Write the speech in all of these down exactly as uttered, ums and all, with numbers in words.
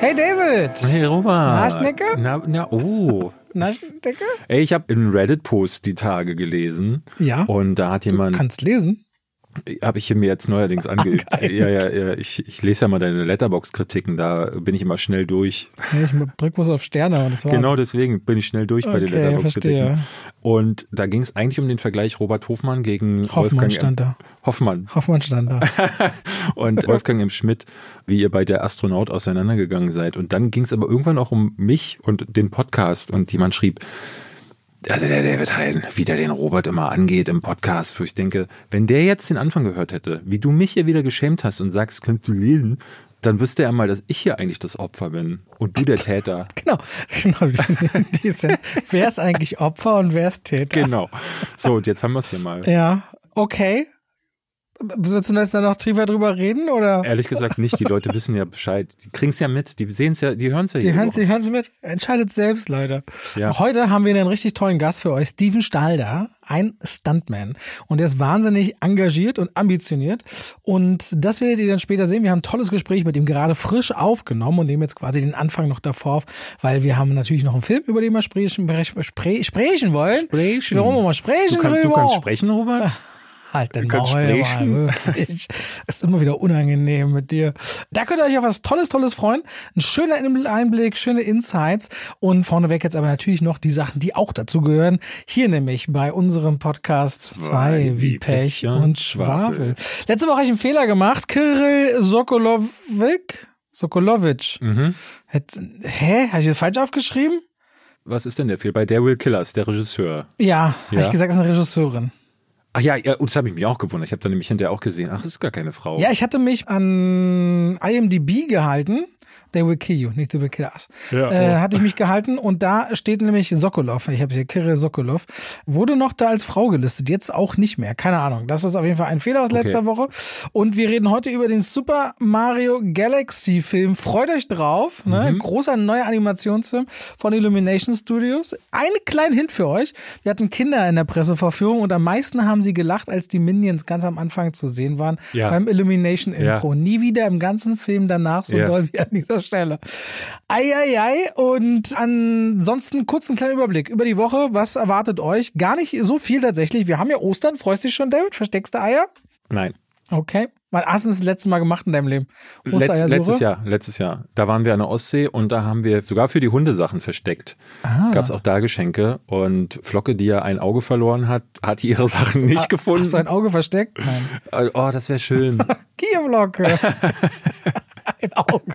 Hey David! Hey Robert! Na, Schnecke? Na, na, oh. Na, Schnecke? Ey, ich habe einen Reddit-Post die Tage gelesen. Ja? Und da hat jemand... Du kannst lesen? Habe ich mir jetzt neuerdings angeübt. Ja, ja, ja. Ich, ich lese ja mal deine Letterboxd-Kritiken, da bin ich immer schnell durch. Nee, ich drück was auf Sterne und das war's. Genau deswegen bin ich schnell durch okay, bei den Letterboxd-Kritiken. Verstehe. Und da ging es eigentlich um den Vergleich Robert Hofmann gegen Hoffmann Wolfgang stand da. Hoffmann. Hoffmann stand da. Und Wolfgang M. Schmidt, wie ihr bei der Astronaut auseinandergegangen seid. Und dann ging es aber irgendwann auch um mich und den Podcast. Und jemand schrieb, also der David Hein, wie der den Robert immer angeht im Podcast, wo ich denke, wenn der jetzt den Anfang gehört hätte, wie du mich hier wieder geschämt hast und sagst, kannst du lesen, dann wüsste er mal, dass ich hier eigentlich das Opfer bin und du der Täter. Genau, genau. Wer ist eigentlich Opfer und wer ist Täter? Genau. So, und jetzt haben wir es hier mal. Ja, okay. Willst du jetzt da noch tiefer drüber reden, oder? Ehrlich gesagt nicht, die Leute wissen ja Bescheid. Die kriegen es ja mit, die sehen es ja, die hören es ja Die jede hören Woche. es mit, entscheidet selbst, Leute. Ja. Heute haben wir einen richtig tollen Gast für euch, Steven Stalder, ein Stuntman. Und er ist wahnsinnig engagiert und ambitioniert. Und das werdet ihr dann später sehen. Wir haben ein tolles Gespräch mit ihm gerade frisch aufgenommen und nehmen jetzt quasi den Anfang noch davor auf, weil wir haben natürlich noch einen Film, über den wir sprechen, spre- sprechen wollen. Sprechen. Warum wir mal sprechen Du, kann, du kannst sprechen, Robert? Halt den Du kannst Maul, sprechen. wirklich. Ist immer wieder unangenehm mit dir. Da könnt ihr euch auf was Tolles, Tolles freuen. Ein schöner Einblick, schöne Insights und vorneweg jetzt aber natürlich noch die Sachen, die auch dazu gehören. Hier nämlich bei unserem Podcast zwei wie Pech und Schwafel. Letzte Woche habe ich einen Fehler gemacht. Kirill Sokolovic? Sokolovic. Mhm. Hä? Habe ich das falsch aufgeschrieben? Was ist denn der Fehler? Bei Der Will Killers, der Regisseur. Ja, Ja. habe ich gesagt, das ist eine Regisseurin. Ach ja, ja, und das habe ich mich auch gewundert. Ich habe da nämlich hinterher auch gesehen, ach, das ist gar keine Frau. Ja, ich hatte mich an I M D B gehalten. They will kill you, nicht they will kill us. Ja, oh. äh, hatte ich mich gehalten und da steht nämlich Sokolov. Ich habe hier Kirill Sokolov. Wurde noch da als Frau gelistet, jetzt auch nicht mehr. Keine Ahnung. Das ist auf jeden Fall ein Fehler aus Okay. letzter Woche. Und wir reden heute über den Super Mario Galaxy Film. Freut euch drauf. Ne? Mhm. Großer neuer Animationsfilm von Illumination Studios. Einen kleinen Hint für euch. Wir hatten Kinder in der Pressevorführung und am meisten haben sie gelacht, als die Minions ganz am Anfang zu sehen waren. Ja. Beim Illumination Intro. Ja. Nie wieder im ganzen Film danach so Ja. doll wie an dieser Stelle. Eieiei. Und ansonsten kurz einen kleinen Überblick über die Woche. Was erwartet euch? Gar nicht so viel tatsächlich. Wir haben ja Ostern. Freust dich schon, David? Versteckst du Eier? Nein. Okay. Wann hast du das letzte Mal gemacht in deinem Leben? Letz, letztes Jahr, letztes Jahr. Da waren wir an der Ostsee und da haben wir sogar für die Hunde Sachen versteckt. Ah. Gab es auch da Geschenke und Flocke, die ja ein Auge verloren hat, hat ihre Sachen nicht gefunden. Hast du ein Auge versteckt? Nein. Oh, das wäre schön. Kierflocke. Ein Auge.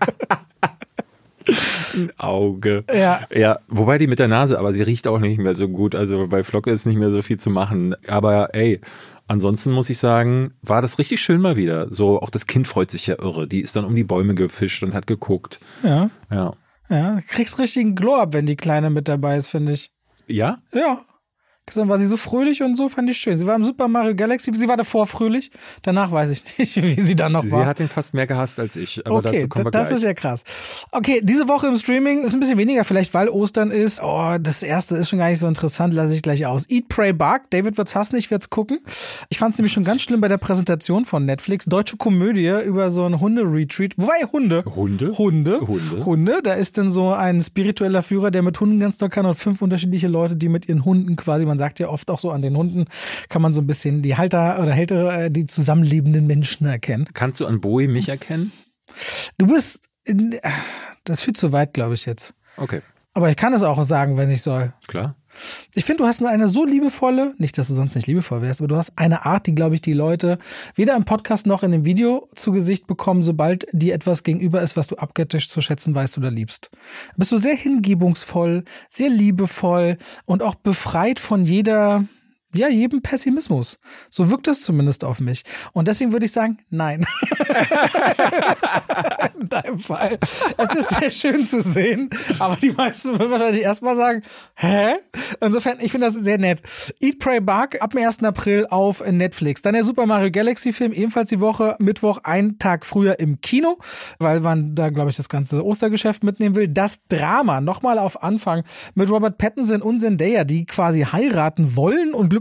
Ein Auge. Ja. Ja, wobei die mit der Nase, aber sie riecht auch nicht mehr so gut. Also bei Flocke ist nicht mehr so viel zu machen. Aber ey, ansonsten muss ich sagen, war das richtig schön mal wieder. So, auch das Kind freut sich ja irre. Die ist dann um die Bäume gefischt und hat geguckt. Ja. Ja. Ja. Du kriegst richtigen Glow-Up, wenn die Kleine mit dabei ist, finde ich. Ja? Ja. Gestern war sie so fröhlich und so, fand ich schön. Sie war im Super Mario Galaxy, sie war davor fröhlich. Danach weiß ich nicht, wie sie dann noch Sie war. hat ihn fast mehr gehasst als ich, aber Okay, dazu kommen wir das gleich. ist ja krass. Okay, diese Woche im Streaming ist ein bisschen weniger, vielleicht weil Ostern ist. Oh, das erste ist schon gar nicht so interessant, lasse ich gleich aus. Eat, Pray, Bark. David wird's hassen, ich werd's gucken. Ich fand's nämlich schon ganz schlimm bei der Präsentation von Netflix. Deutsche Komödie über so ein Hunde-Retreat. Wobei Hunde. Hunde? Hunde. Hunde. Hunde. Da ist dann so ein spiritueller Führer, der mit Hunden ganz doll kann und fünf unterschiedliche Leute, die mit ihren Hunden quasi, man sagt ja oft auch so an den Hunden, kann man so ein bisschen die Halter oder Hälter, die zusammenlebenden Menschen erkennen. Kannst du an Bowie mich erkennen? Du bist, in, das führt zu weit, glaube ich jetzt. Okay, Aber ich kann es auch sagen, wenn ich soll. klar. Ich finde, du hast eine so liebevolle, nicht, dass du sonst nicht liebevoll wärst, aber du hast eine Art, die, glaube ich, die Leute weder im Podcast noch in dem Video zu Gesicht bekommen, sobald dir etwas gegenüber ist, was du abgöttisch zu schätzen weißt oder liebst. Bist du sehr hingebungsvoll, sehr liebevoll und auch befreit von jeder, ja, jedem Pessimismus. So wirkt es zumindest auf mich. Und deswegen würde ich sagen, nein. In deinem Fall. Es ist sehr schön zu sehen, aber die meisten würden wahrscheinlich erstmal sagen, hä? Insofern, ich finde das sehr nett. Eat, Pray, Bark ab dem ersten April auf Netflix. Dann der Super Mario Galaxy Film, ebenfalls die Woche, Mittwoch, einen Tag früher im Kino, weil man da, glaube ich, das ganze Ostergeschäft mitnehmen will. Das Drama, nochmal auf Anfang, mit Robert Pattinson und Zendaya, die quasi heiraten wollen und glücklich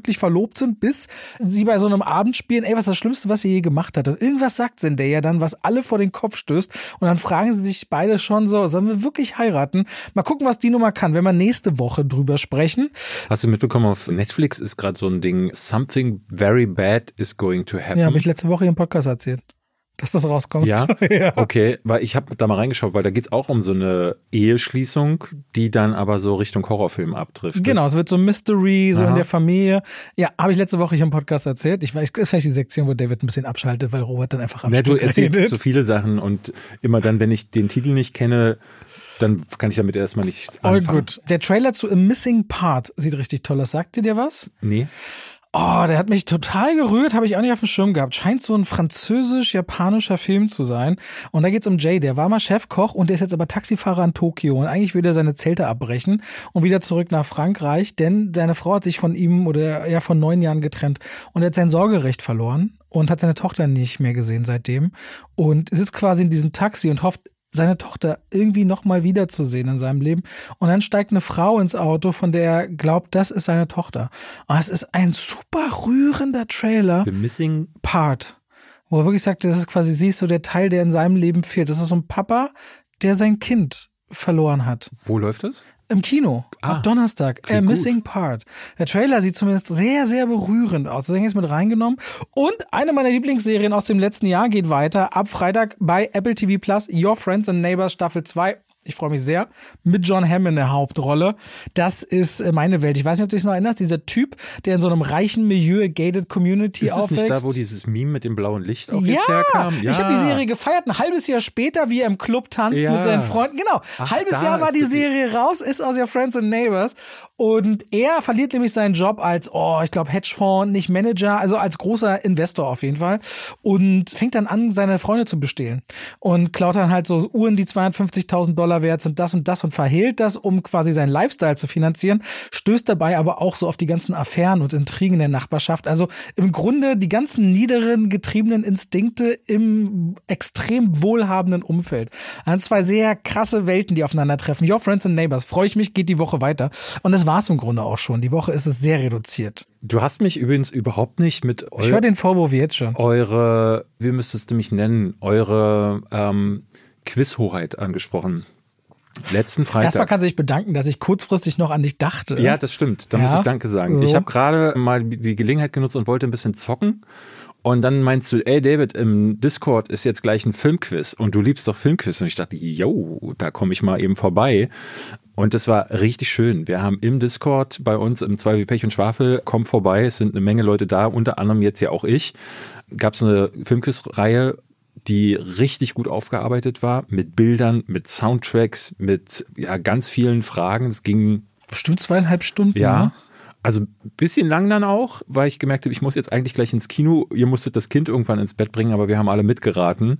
glücklich verlobt sind, bis sie bei so einem Abend spielen, ey, was ist das Schlimmste, was ihr je gemacht hat? Und irgendwas sagt Zendaya dann, was alle vor den Kopf stößt. Und dann fragen sie sich beide schon so, sollen wir wirklich heiraten? Mal gucken, was die Nummer kann, wenn wir nächste Woche drüber sprechen. Hast du mitbekommen, auf Netflix ist gerade so ein Ding, Something Very Bad is Going to Happen. Ja, habe ich letzte Woche im Podcast erzählt. Dass das rauskommt. Ja, ja. Okay, weil ich habe da mal reingeschaut, weil da geht's auch um so eine Eheschließung, die dann aber so Richtung Horrorfilm abtrifft. Genau, es wird so Mystery, so Aha. in der Familie. Ja, habe ich letzte Woche hier im Podcast erzählt. Ich weiß, das ist vielleicht die Sektion, wo David ein bisschen abschaltet, weil Robert dann einfach am ja, Stück du erzählst redet. zu viele Sachen und immer dann, wenn ich den Titel nicht kenne, dann kann ich damit erstmal nicht anfangen. Oh gut. Der Trailer zu A Missing Part sieht richtig toll aus. Sagt dir der was? Nee. Oh, der hat mich total gerührt, habe ich auch nicht auf dem Schirm gehabt. Scheint so ein französisch-japanischer Film zu sein. Und da geht's um Jay, der war mal Chefkoch und der ist jetzt aber Taxifahrer in Tokio. Und eigentlich will er seine Zelte abbrechen und wieder zurück nach Frankreich, denn seine Frau hat sich von ihm oder ja von neun Jahren getrennt und er hat sein Sorgerecht verloren und hat seine Tochter nicht mehr gesehen seitdem. Und sitzt quasi in diesem Taxi und hofft, seine Tochter irgendwie nochmal wiederzusehen in seinem Leben. Und dann steigt eine Frau ins Auto, von der er glaubt, das ist seine Tochter. Und es ist ein super rührender Trailer. The Missing Part. Wo er wirklich sagt, das ist quasi, sie ist so der Teil, der in seinem Leben fehlt. Das ist so ein Papa, der sein Kind verloren hat. Wo läuft das? Im Kino, ah, ab Donnerstag, A Missing Part. Der Trailer sieht zumindest sehr, sehr berührend aus. Deswegen ist mit reingenommen. Und eine meiner Lieblingsserien aus dem letzten Jahr geht weiter. Ab Freitag bei Apple T V Plus, Your Friends and Neighbors Staffel zwei. Ich freue mich sehr. Mit John Hamm in der Hauptrolle. Das ist meine Welt. Ich weiß nicht, ob du dich noch erinnerst. Dieser Typ, der in so einem reichen Milieu, gated Community aufwächst. Ist es nicht da, wo dieses Meme mit dem blauen Licht auch ja, jetzt herkam? Ja, ich habe die Serie gefeiert. Ein halbes Jahr später, wie er im Club tanzt ja. mit seinen Freunden. Genau, Ach, halbes Jahr war die Serie raus, ist aus Your Friends and Neighbors. Und er verliert nämlich seinen Job als, oh, ich glaube, Hedgefonds, nicht Manager, also als großer Investor auf jeden Fall. Und fängt dann an, seine Freunde zu bestehlen. Und klaut dann halt so Uhren, die zweihundertfünfzigtausend Dollar wert sind, das und das und verhehlt das, um quasi seinen Lifestyle zu finanzieren. Stößt dabei aber auch so auf die ganzen Affären und Intrigen der Nachbarschaft. Also im Grunde die ganzen niederen, getriebenen Instinkte im extrem wohlhabenden Umfeld. Also zwei sehr krasse Welten, die aufeinandertreffen. Your Friends and Neighbors. Freue ich mich, geht die Woche weiter. Und es war es im Grunde auch schon. Die Woche ist es sehr reduziert. Du hast mich übrigens überhaupt nicht mit Eu- Ich höre den Vorwurf jetzt schon. Eure, wie müsstest du mich nennen, eure ähm, Quizhoheit angesprochen. Letzten Freitag. Erstmal kann sich bedanken, dass ich kurzfristig noch an dich dachte. Ja, das stimmt. Da ja, muss ich Danke sagen. So. Ich habe gerade mal die Gelegenheit genutzt und wollte ein bisschen zocken. Und dann meinst du, ey David, im Discord ist jetzt gleich ein Filmquiz und du liebst doch Filmquiz. Und ich dachte, yo, da komme ich mal eben vorbei. Und das war richtig schön. Wir haben im Discord bei uns im zwei wie Pech und Schwafel, kommt vorbei, es sind eine Menge Leute da, unter anderem jetzt ja auch ich. Gab es eine Filmquiz-Reihe, die richtig gut aufgearbeitet war, mit Bildern, mit Soundtracks, mit ja ganz vielen Fragen. Es ging bestimmt zweieinhalb Stunden. Ja. Ne? Also ein bisschen lang dann auch, weil ich gemerkt habe, ich muss jetzt eigentlich gleich ins Kino. Ihr musstet das Kind irgendwann ins Bett bringen, aber wir haben alle mitgeraten.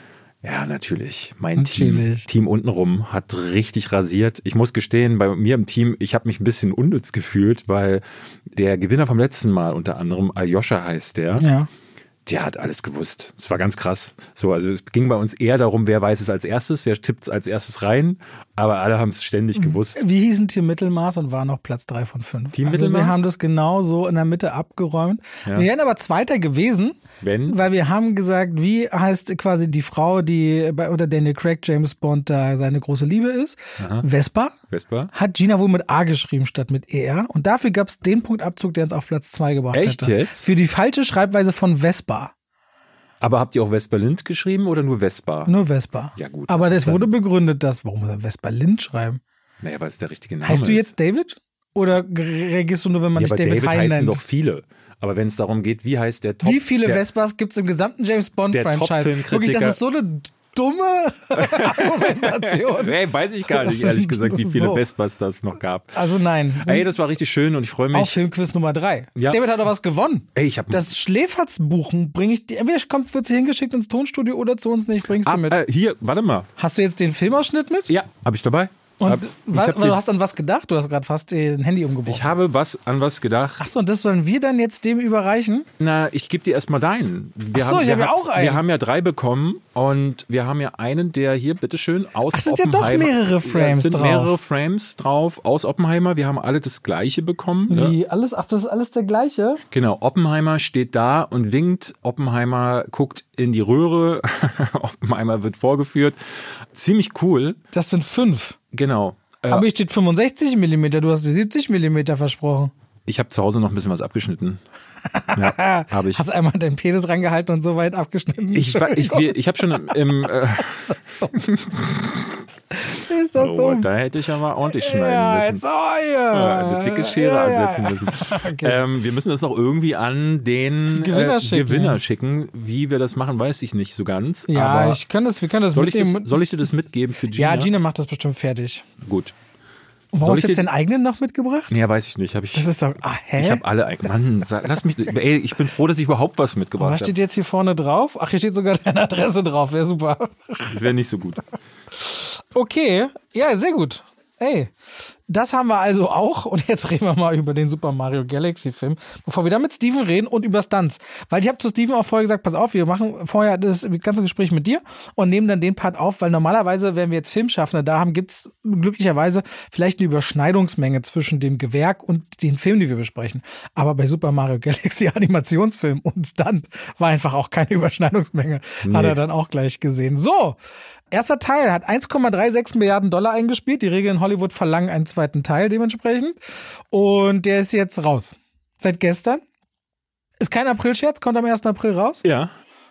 Ja, natürlich. Mein natürlich. Team, Team untenrum hat richtig rasiert. Ich muss gestehen, bei mir im Team, ich habe mich ein bisschen unnütz gefühlt, weil der Gewinner vom letzten Mal, unter anderem Aljoscha heißt der, ja. der hat alles gewusst. Es war ganz krass. So, also es ging bei uns eher darum, wer weiß es als erstes, wer tippt es als erstes rein, aber alle haben es ständig gewusst. Wie hießen Team Mittelmaß und war noch Platz drei von fünf. Team also Mittelmaß? Wir haben das genau so in der Mitte abgeräumt. Ja. Wir wären aber Zweiter gewesen, wenn? Weil wir haben gesagt, wie heißt quasi die Frau, die bei unter Daniel Craig James Bond da seine große Liebe ist? Aha. Vespa. Vespa. Hat Gina wohl mit A geschrieben statt mit E R. Und dafür gab es den Punktabzug, der uns auf Platz zwei gebracht Echt hätte. Echt jetzt? Für die falsche Schreibweise von Vespa. Aber habt ihr auch Vespa Lind geschrieben oder nur Vespa? Nur Vespa. Ja gut. Aber das, das wurde begründet, dass, warum muss er Vespa Lind schreiben? Naja, weil es der richtige Name ist. Heißt du jetzt David? Oder reagierst du nur, wenn man ja, dich David, David Hein heißen nennt? doch viele. Aber wenn es darum geht, wie heißt der Top... Wie viele der, Vespas gibt es im gesamten James Bond-Franchise? Wirklich, das ist so eine dumme Argumentation. Nee, weiß ich gar nicht, ehrlich gesagt, wie viele so. Vespas das noch gab. Also nein. Ey, das war richtig schön und ich freue mich. Auf Filmquiz Nummer drei. Ja. David hat doch was gewonnen. Ey, ich hab das Schläferzbuchen bringe ich dir. Entweder kommt, wird sie hingeschickt ins Tonstudio oder zu uns nicht, bringst ah, du mit. Äh, hier, warte mal. Hast du jetzt den Filmausschnitt mit? Ja, habe ich dabei. Und hab, was, hab du hast an was gedacht? Du hast gerade fast dein Handy umgebaut. Ich habe was an was gedacht. Achso, und das sollen wir dann jetzt dem überreichen? Na, ich gebe dir erstmal deinen. Wir Achso, haben, ich habe wir ja auch einen. Wir haben ja drei bekommen und wir haben ja einen, der hier, bitteschön, aus Ach, sind Oppenheimer. ja doch mehrere Frames ja, es sind drauf. mehrere Frames drauf aus Oppenheimer. Wir haben alle das Gleiche bekommen. Wie, Ne? alles? Ach, das ist alles der gleiche? Genau, Oppenheimer steht da und winkt. Oppenheimer guckt in die Röhre. Oppenheimer wird vorgeführt. Ziemlich cool. Das sind fünf. Genau. Aber hier steht fünfundsechzig Millimeter, du hast mir siebzig Millimeter versprochen. Ich habe zu Hause noch ein bisschen was abgeschnitten. Ja, habe ich. Hast einmal deinen Penis rangehalten und so weit abgeschnitten? Ich, ich, ich, ich habe schon im... im äh, ist das oh, dumm? da hätte ich aber ordentlich schneiden Ja, müssen. jetzt, oh, ja. Eine dicke Schere Ja, ja, ansetzen ja. müssen. Okay. Ähm, wir müssen das noch irgendwie an den Gewinner äh, schicken. Gewinner schicken. Wie wir das machen, weiß ich nicht so ganz. Ja, aber ich kann das, wir können das soll, ich das mitnehmen. soll ich dir das mitgeben für Gina? Ja, Gina macht das bestimmt fertig. Gut. Und warum Soll hast du ich jetzt dir- den eigenen noch mitgebracht? Ja, weiß ich nicht. Hab ich Das ist doch, ah, hä? ich habe alle. ein- Mann, sag- lass mich. Ey, ich bin froh, dass ich überhaupt was Was mitgebracht steht habe. jetzt hier vorne drauf? Ach, hier steht sogar deine Adresse drauf. Wäre super. Das wäre nicht so gut. Okay, ja, sehr gut. Ey, das haben wir also auch. Und jetzt reden wir mal über den Super Mario Galaxy Film, bevor wir dann mit Steven reden und über Stunts. Weil ich habe zu Steven auch vorher gesagt, pass auf, wir machen vorher das ganze Gespräch mit dir und nehmen dann den Part auf, weil normalerweise, wenn wir jetzt Filmschaffende da haben, gibt es glücklicherweise vielleicht eine Überschneidungsmenge zwischen dem Gewerk und den Filmen, die wir besprechen. Aber bei Super Mario Galaxy Animationsfilm und Stunt war einfach auch keine Überschneidungsmenge. Nee. Hat er dann auch gleich gesehen. So. Erster Teil hat eins Komma sechsunddreißig Milliarden Dollar eingespielt. Die Regeln in Hollywood verlangen einen zweiten Teil dementsprechend. Und der ist jetzt raus. Seit gestern. Ist kein April-Scherz, kommt am ersten April raus. Ja.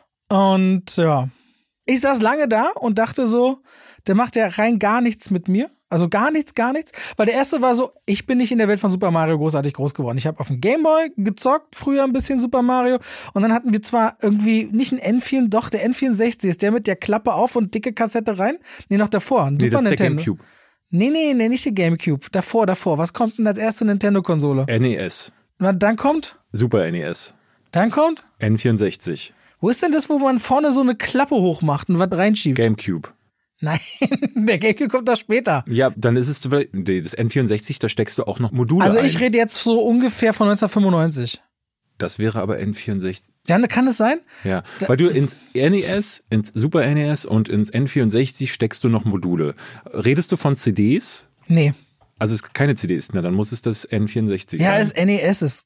Und ja, ich saß lange da und dachte so, der macht ja rein gar nichts mit mir. Also gar nichts, gar nichts. Weil der erste war so, ich bin nicht in der Welt von Super Mario großartig groß geworden. Ich habe auf dem Gameboy gezockt, früher ein bisschen Super Mario. Und dann hatten wir zwar irgendwie nicht ein N vier, doch der N vierundsechzig ist der mit der Klappe auf und dicke Kassette rein. Nee, noch davor. Ein Nee, Super das ist der Nintendo. GameCube. Nee, nee, nee, nicht der GameCube. Davor, davor. Was kommt denn als erste Nintendo-Konsole? N E S. Na, dann kommt, Super N E S. dann kommt. N vierundsechzig. Wo ist denn das, wo man vorne so eine Klappe hochmacht und was reinschiebt? GameCube. Nein, der GameCube kommt da später. Ja, dann ist es nee, das N vierundsechzig, da steckst du auch noch Module Also ein. ich rede jetzt so ungefähr von neunzehnhundertfünfundneunzig. Das wäre aber N vierundsechzig. Ja, kann es sein? Ja, weil du ins N E S, ins Super N E S und ins N vierundsechzig steckst du noch Module. Redest du von C Ds? Nee. Also es ist keine C Ds, na dann muss es das N vierundsechzig Ja, sein. es N E S ist.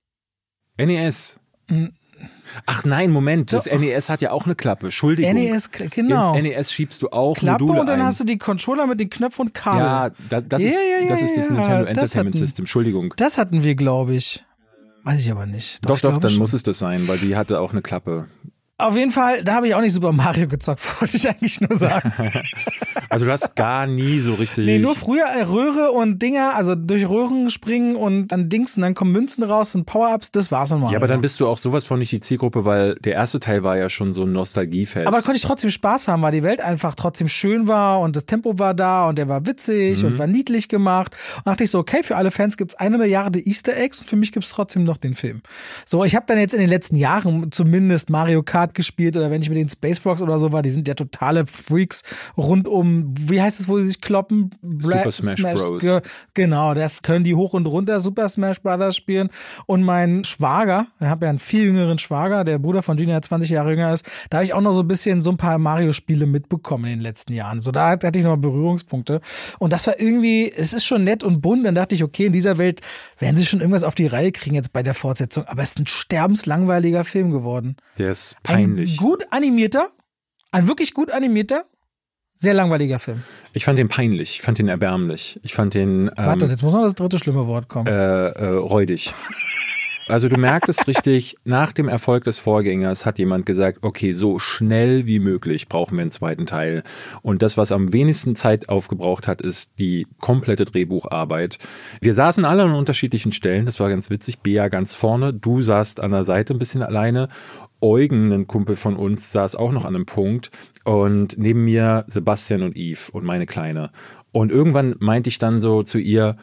N E S. Mm. Ach nein, Moment, das Doch. N E S hat ja auch eine Klappe. Entschuldigung. N E S, k- genau. Ins N E S schiebst du auch Klappe Module und dann ein. hast du die Controller mit den Knöpfen und Kabel. ja, da, das, Ja, ist, ja, ja, das ist das ja, Nintendo das Entertainment hatten- System. Entschuldigung. Das hatten wir, glaube ich. Weiß ich aber nicht. Doch, ich doch, glaube dann schon. muss es das sein, weil die hatte auch eine Klappe. Auf jeden Fall, da habe ich auch nicht Super Mario gezockt, wollte ich eigentlich nur sagen. Also du hast gar nie so richtig... Nee, nur früher äh, Röhre und Dinger, also durch Röhren springen und an Dings und dann kommen Münzen raus und Power-Ups, das war's nochmal. Ja, aber dann bist du auch sowas von nicht die Zielgruppe, weil der erste Teil war ja schon so ein Nostalgiefest. Aber konnte ich trotzdem Spaß haben, weil die Welt einfach trotzdem schön war und das Tempo war da und der war witzig Mhm. und war niedlich gemacht. Und dachte ich so, okay, für alle Fans gibt's eine Milliarde Easter Eggs und für mich gibt's trotzdem noch den Film. So, ich habe dann jetzt in den letzten Jahren zumindest Mario Kart gespielt oder wenn ich mit den Space Frogs oder so war, die sind ja totale Freaks rund um, wie heißt es, wo sie sich kloppen? Super Smash Bros. Ge- Genau, das können die hoch und runter Super Smash Brothers spielen. Und mein Schwager, ich habe ja einen viel jüngeren Schwager, der Bruder von Gina, der zwanzig Jahre jünger ist, da habe ich auch noch so ein bisschen so ein paar Mario-Spiele mitbekommen in den letzten Jahren. So, da hatte ich noch mal Berührungspunkte. Und das war irgendwie, es ist schon nett und bunt. Dann dachte ich, okay, in dieser Welt werden sie schon irgendwas auf die Reihe kriegen jetzt bei der Fortsetzung. Aber es ist ein sterbenslangweiliger Film geworden. Der ist Ein peinlich. gut animierter, ein wirklich gut animierter, sehr langweiliger Film. Ich fand den peinlich, ich fand den erbärmlich. Ich fand den ähm, Warte, jetzt muss noch das dritte schlimme Wort kommen. äh, äh, räudig. Also du merktest richtig, nach dem Erfolg des Vorgängers hat jemand gesagt, okay, so schnell wie möglich brauchen wir einen zweiten Teil. Und das, was am wenigsten Zeit aufgebraucht hat, ist die komplette Drehbucharbeit. Wir saßen alle an unterschiedlichen Stellen, das war ganz witzig. Bea ganz vorne, du saßt an der Seite ein bisschen alleine. Eugen, ein Kumpel von uns, saß auch noch an einem Punkt. Und neben mir Sebastian und Yves und meine Kleine. Und irgendwann meinte ich dann so zu ihr,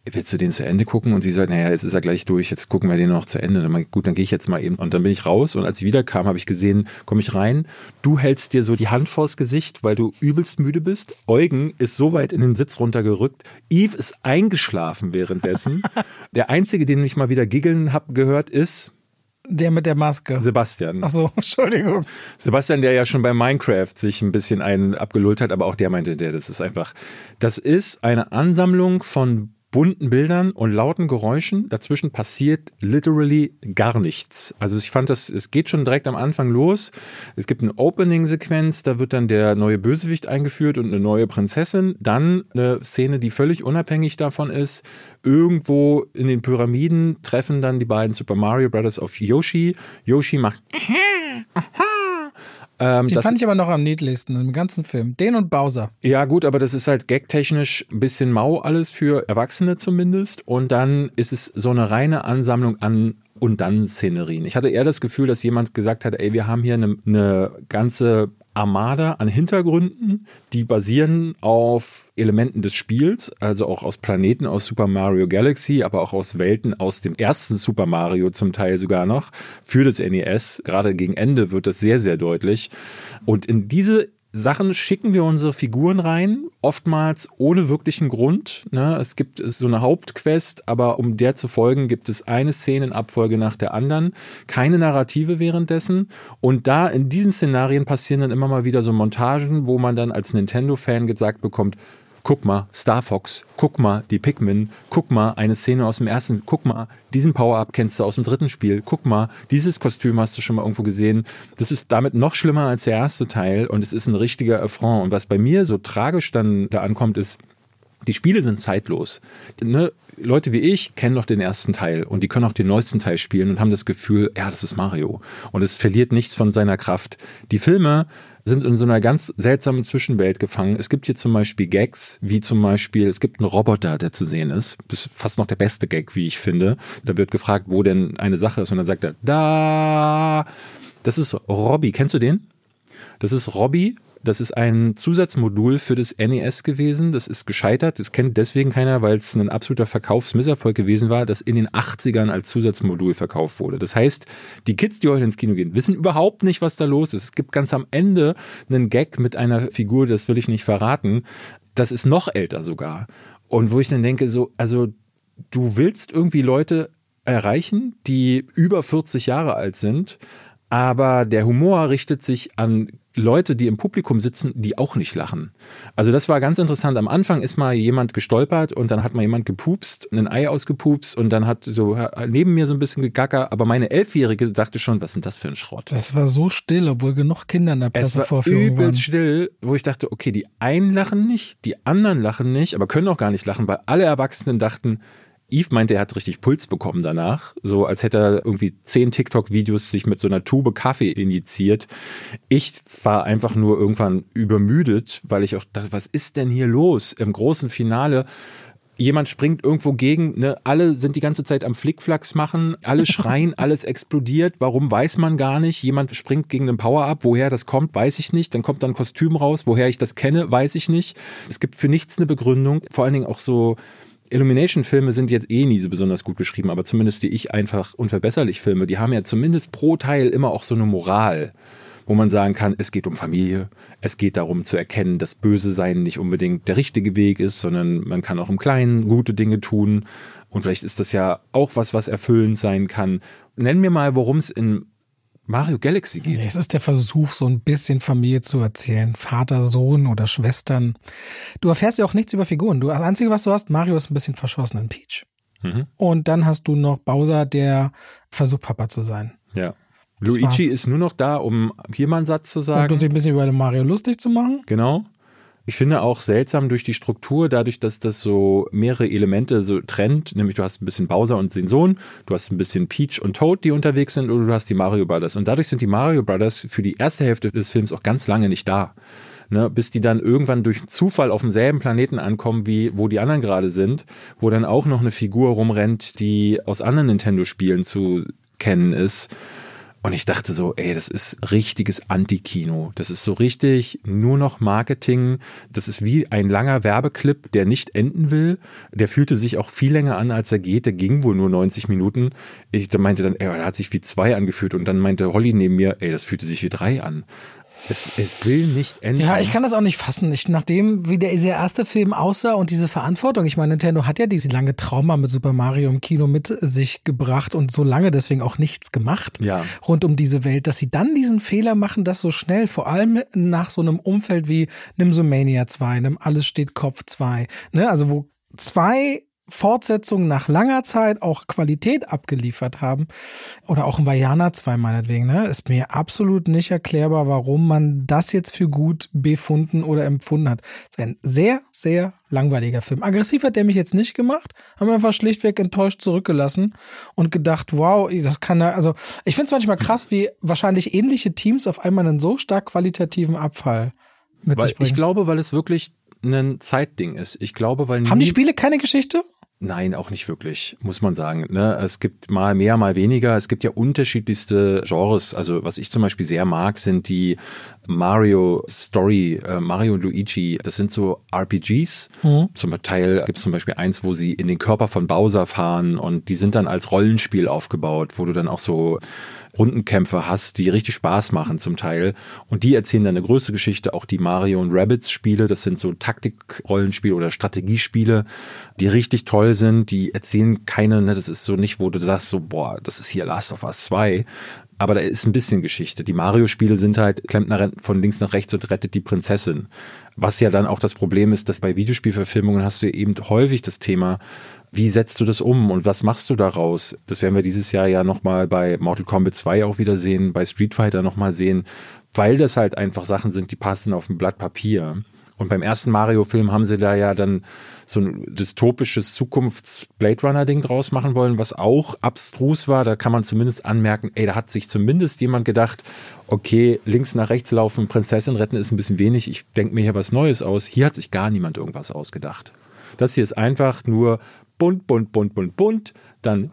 willst du den zu Ende gucken? Und sie sagt, naja, jetzt ist er gleich durch, jetzt gucken wir den noch zu Ende. Dann, gut, dann gehe ich jetzt mal eben. Und dann bin ich raus und als ich wiederkam, habe ich gesehen, komme ich rein, du hältst dir so die Hand vors Gesicht, weil du übelst müde bist. Eugen ist so weit in den Sitz runtergerückt. Yves ist eingeschlafen währenddessen. Der Einzige, den ich mal wieder giggeln habe gehört, ist der mit der Maske. Sebastian. Ach so, Entschuldigung. Sebastian, der ja schon bei Minecraft sich ein bisschen einen abgelullt hat, aber auch der meinte, der, das ist einfach, das ist eine Ansammlung von bunten Bildern und lauten Geräuschen. Dazwischen passiert literally gar nichts. Also ich fand das, es geht schon direkt am Anfang los. Es gibt eine Opening-Sequenz, da wird dann der neue Bösewicht eingeführt und eine neue Prinzessin. Dann eine Szene, die völlig unabhängig davon ist. Irgendwo in den Pyramiden treffen dann die beiden Super Mario Brothers auf Yoshi. Yoshi macht Ähm, Den das, fand ich aber noch am niedlichsten im ganzen Film. Den und Bowser. Ja gut, aber das ist halt gagtechnisch ein bisschen mau alles für Erwachsene zumindest. Und dann ist es so eine reine Ansammlung an und dann Szenerien. Ich hatte eher das Gefühl, dass jemand gesagt hat, ey, wir haben hier eine, eine ganze Armada an Hintergründen, die basieren auf Elementen des Spiels, also auch aus Planeten aus Super Mario Galaxy, aber auch aus Welten aus dem ersten Super Mario zum Teil sogar noch für das N E S. Gerade gegen Ende wird das sehr, sehr deutlich. Und in diese Sachen schicken wir unsere Figuren rein, oftmals ohne wirklichen Grund. Ne? Es gibt so eine Hauptquest, aber um der zu folgen, gibt es eine Szenenabfolge nach der anderen, keine Narrative währenddessen. Und da in diesen Szenarien passieren dann immer mal wieder so Montagen, wo man dann als Nintendo-Fan gesagt bekommt, guck mal, Star Fox, guck mal, die Pikmin, guck mal, eine Szene aus dem ersten, guck mal, diesen Power-Up kennst du aus dem dritten Spiel, guck mal, dieses Kostüm hast du schon mal irgendwo gesehen. Das ist damit noch schlimmer als der erste Teil und es ist ein richtiger Affront. Und was bei mir so tragisch dann da ankommt, ist, die Spiele sind zeitlos. Ne? Leute wie ich kennen noch den ersten Teil und die können auch den neuesten Teil spielen und haben das Gefühl, ja, das ist Mario. Und es verliert nichts von seiner Kraft. Die Filme sind in so einer ganz seltsamen Zwischenwelt gefangen. Es gibt hier zum Beispiel Gags, wie zum Beispiel, es gibt einen Roboter, der zu sehen ist. Das ist fast noch der beste Gag, wie ich finde. Da wird gefragt, wo denn eine Sache ist und dann sagt er, da. Das ist Robby. Kennst du den? Das ist Robby. Das ist ein Zusatzmodul für das N E S gewesen. Das ist gescheitert. Das kennt deswegen keiner, weil es ein absoluter Verkaufsmisserfolg gewesen war, das in den achtzigern als Zusatzmodul verkauft wurde. Das heißt, die Kids, die heute ins Kino gehen, wissen überhaupt nicht, was da los ist. Es gibt ganz am Ende einen Gag mit einer Figur, das will ich nicht verraten. Das ist noch älter sogar. Und wo ich dann denke, so, also du willst irgendwie Leute erreichen, die über vierzig Jahre alt sind, aber der Humor richtet sich an Leute, die im Publikum sitzen, die auch nicht lachen. Also das war ganz interessant. Am Anfang ist mal jemand gestolpert und dann hat mal jemand gepupst, ein Ei ausgepupst und dann hat so neben mir so ein bisschen gegacker, aber meine Elfjährige dachte schon, was ist denn das für ein Schrott? Das war so still, obwohl genug Kinder in der Pressevorführung waren. Es war übelst still, wo ich dachte, okay, die einen lachen nicht, die anderen lachen nicht, aber können auch gar nicht lachen, weil alle Erwachsenen dachten, Yves meinte, er hat richtig Puls bekommen danach, so als hätte er irgendwie zehn TikTok-Videos sich mit so einer Tube Kaffee injiziert. Ich war einfach nur irgendwann übermüdet, weil ich auch dachte, was ist denn hier los? Im großen Finale, jemand springt irgendwo gegen, ne? Alle sind die ganze Zeit am Flickflacks machen, alle schreien, alles explodiert, warum weiß man gar nicht, jemand springt gegen einen Power-Up, woher das kommt, weiß ich nicht, dann kommt dann ein Kostüm raus, woher ich das kenne, weiß ich nicht. Es gibt für nichts eine Begründung, vor allen Dingen auch so Illumination-Filme sind jetzt eh nie so besonders gut geschrieben, aber zumindest die ich einfach unverbesserlich filme, die haben ja zumindest pro Teil immer auch so eine Moral, wo man sagen kann, es geht um Familie, es geht darum zu erkennen, dass Böse sein nicht unbedingt der richtige Weg ist, sondern man kann auch im Kleinen gute Dinge tun und vielleicht ist das ja auch was, was erfüllend sein kann. Nenn mir mal, worum es in Mario Galaxy geht. Es ist der Versuch, so ein bisschen Familie zu erzählen. Vater, Sohn oder Schwestern. Du erfährst ja auch nichts über Figuren. Du, das Einzige, was du hast, Mario ist ein bisschen verschossen in Peach. Mhm. Und dann hast du noch Bowser, der versucht, Papa zu sein. Ja. Das Luigi war's. Ist nur noch da, um hier mal einen Satz zu sagen. Und sich ein bisschen über den Mario lustig zu machen. Genau. Ich finde auch seltsam durch die Struktur, dadurch, dass das so mehrere Elemente so trennt, nämlich du hast ein bisschen Bowser und den Sohn, du hast ein bisschen Peach und Toad, die unterwegs sind, oder du hast die Mario Brothers. Und dadurch sind die Mario Brothers für die erste Hälfte des Films auch ganz lange nicht da. Ne, bis die dann irgendwann durch Zufall auf demselben Planeten ankommen, wie wo die anderen gerade sind, wo dann auch noch eine Figur rumrennt, die aus anderen Nintendo-Spielen zu kennen ist. Und ich dachte so, ey, das ist richtiges Anti-Kino. Das ist so richtig nur noch Marketing. Das ist wie ein langer Werbeclip, der nicht enden will. Der fühlte sich auch viel länger an, als er geht. Der ging wohl nur neunzig Minuten. Ich meinte dann, ey, er hat sich wie zwei angefühlt. Und dann meinte Holly neben mir, ey, das fühlte sich wie drei an. Es, es will nicht enden. Ja, ich kann das auch nicht fassen. Ich, nachdem, wie der, dieser erste Film aussah und diese Verantwortung, ich meine, Nintendo hat ja diese lange Trauma mit Super Mario im Kino mit sich gebracht und so lange deswegen auch nichts gemacht ja. rund um diese Welt, dass sie dann diesen Fehler machen, das so schnell, vor allem nach so einem Umfeld wie nimm so Mania zwei, nimm Alles steht Kopf zwei, ne, also wo zwei Fortsetzungen nach langer Zeit auch Qualität abgeliefert haben oder auch in Vajana zwei meinetwegen, ne, ist mir absolut nicht erklärbar, warum man das jetzt für gut befunden oder empfunden hat. Das ist ein sehr, sehr langweiliger Film. Aggressiv hat der mich jetzt nicht gemacht, haben einfach schlichtweg enttäuscht zurückgelassen und gedacht, wow, das kann er, also ich finde es manchmal krass, wie wahrscheinlich ähnliche Teams auf einmal einen so stark qualitativen Abfall mit weil, sich bringen. Ich glaube, weil es wirklich ein Zeitding ist. Ich glaube, weil haben die Spiele keine Geschichte? Nein, auch nicht wirklich, muss man sagen. Ne? Es gibt mal mehr, mal weniger. Es gibt ja unterschiedlichste Genres. Also was ich zum Beispiel sehr mag, sind die Mario Story, äh, Mario und Luigi. Das sind so R P Gs. Mhm. Zum Teil gibt es zum Beispiel eins, wo sie in den Körper von Bowser fahren und die sind dann als Rollenspiel aufgebaut, wo du dann auch so Rundenkämpfe hast, die richtig Spaß machen zum Teil. Und die erzählen dann eine größere Geschichte. Auch die Mario und Rabbids Spiele, das sind so Taktik-Rollenspiele oder Strategiespiele, die richtig toll sind. Die erzählen keine, ne, das ist so nicht, wo du sagst so, boah, das ist hier Last of Us zwei. Aber da ist ein bisschen Geschichte. Die Mario-Spiele sind halt, Klempner von links nach rechts und rettet die Prinzessin. Was ja dann auch das Problem ist, dass bei Videospielverfilmungen hast du eben häufig das Thema, wie setzt du das um und was machst du daraus? Das werden wir dieses Jahr ja nochmal bei Mortal Kombat zwei auch wieder sehen, bei Street Fighter nochmal sehen, weil das halt einfach Sachen sind, die passen auf ein Blatt Papier. Und beim ersten Mario-Film haben sie da ja dann so ein dystopisches Zukunfts-Blade-Runner-Ding draus machen wollen, was auch abstrus war. Da kann man zumindest anmerken, ey, da hat sich zumindest jemand gedacht, okay, links nach rechts laufen, Prinzessin retten ist ein bisschen wenig, ich denke mir hier was Neues aus. Hier hat sich gar niemand irgendwas ausgedacht. Das hier ist einfach nur bunt, bunt, bunt, bunt, bunt, dann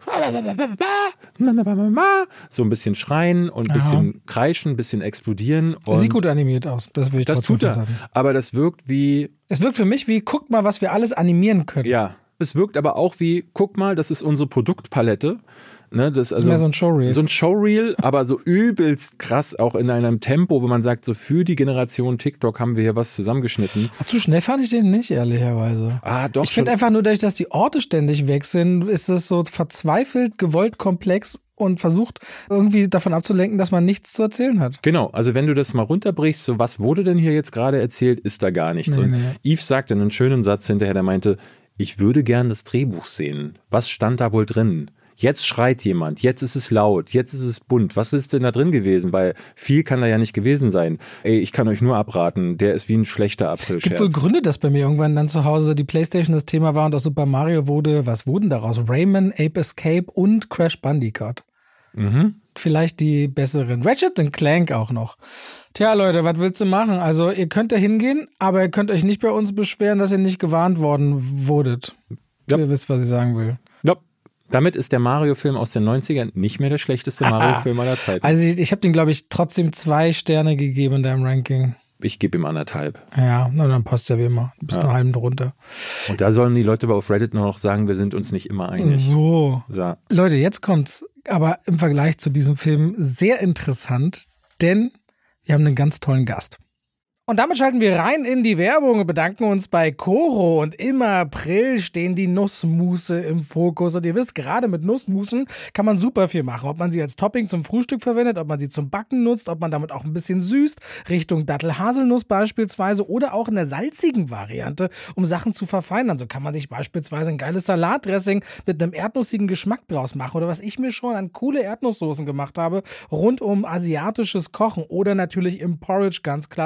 so ein bisschen schreien und ein bisschen kreischen, ein bisschen explodieren. Und sieht gut animiert aus, das will ich das trotzdem tut er, sagen. Aber das wirkt wie... Es wirkt für mich wie, guckt mal, was wir alles animieren können. Ja, es wirkt aber auch wie, guck mal, das ist unsere Produktpalette. Ne, das, das also, ist mehr so ein Showreel. So ein Showreel, aber so übelst krass, auch in einem Tempo, wo man sagt, so für die Generation TikTok haben wir hier was zusammengeschnitten. Ach, zu schnell fand ich den nicht, ehrlicherweise. Ah, doch. Ich finde einfach nur, dadurch, dass die Orte ständig weg sind, ist es so verzweifelt, gewollt komplex und versucht irgendwie davon abzulenken, dass man nichts zu erzählen hat. Genau, also wenn du das mal runterbrichst, so was wurde denn hier jetzt gerade erzählt, ist da gar nichts. Nee, und nee. Yves sagte einen schönen Satz hinterher, der meinte, ich würde gern das Drehbuch sehen. Was stand da wohl drin? Jetzt schreit jemand, jetzt ist es laut, jetzt ist es bunt. Was ist denn da drin gewesen? Weil viel kann da ja nicht gewesen sein. Ey, ich kann euch nur abraten, der ist wie ein schlechter Aprilscherz. Es gibt wohl Gründe, dass bei mir irgendwann dann zu Hause die Playstation das Thema war und aus Super Mario wurde, was wurden daraus? Rayman, Ape Escape und Crash Bandicoot. Mhm. Vielleicht die besseren. Ratchet and Clank auch noch. Tja, Leute, was willst du machen? Also ihr könnt da hingehen, aber ihr könnt euch nicht bei uns beschweren, dass ihr nicht gewarnt worden wurdet. Ja. Ihr wisst, was ich sagen will. Ja. Damit ist der Mario-Film aus den neunzigern nicht mehr der schlechteste Mario-Film aller Zeiten. Also ich, ich habe den, glaube ich, trotzdem zwei Sterne gegeben in deinem Ranking. Ich gebe ihm anderthalb. Ja, na, dann passt ja wie immer. Du bist ja. einen halben drunter. Und da sollen die Leute auf Reddit noch sagen, wir sind uns nicht immer einig. So. so. Leute, jetzt kommt's aber im Vergleich zu diesem Film sehr interessant, denn wir haben einen ganz tollen Gast. Und damit schalten wir rein in die Werbung und bedanken uns bei Koro. Und im April stehen die Nussmusse im Fokus. Und ihr wisst, gerade mit Nussmusen kann man super viel machen. Ob man sie als Topping zum Frühstück verwendet, ob man sie zum Backen nutzt, ob man damit auch ein bisschen süßt, Richtung Dattel-Haselnuss beispielsweise oder auch in der salzigen Variante, um Sachen zu verfeinern. So kann man sich beispielsweise ein geiles Salatdressing mit einem erdnussigen Geschmack draus machen. Oder was ich mir schon an coole Erdnusssoßen gemacht habe, rund um asiatisches Kochen oder natürlich im Porridge ganz klassisch.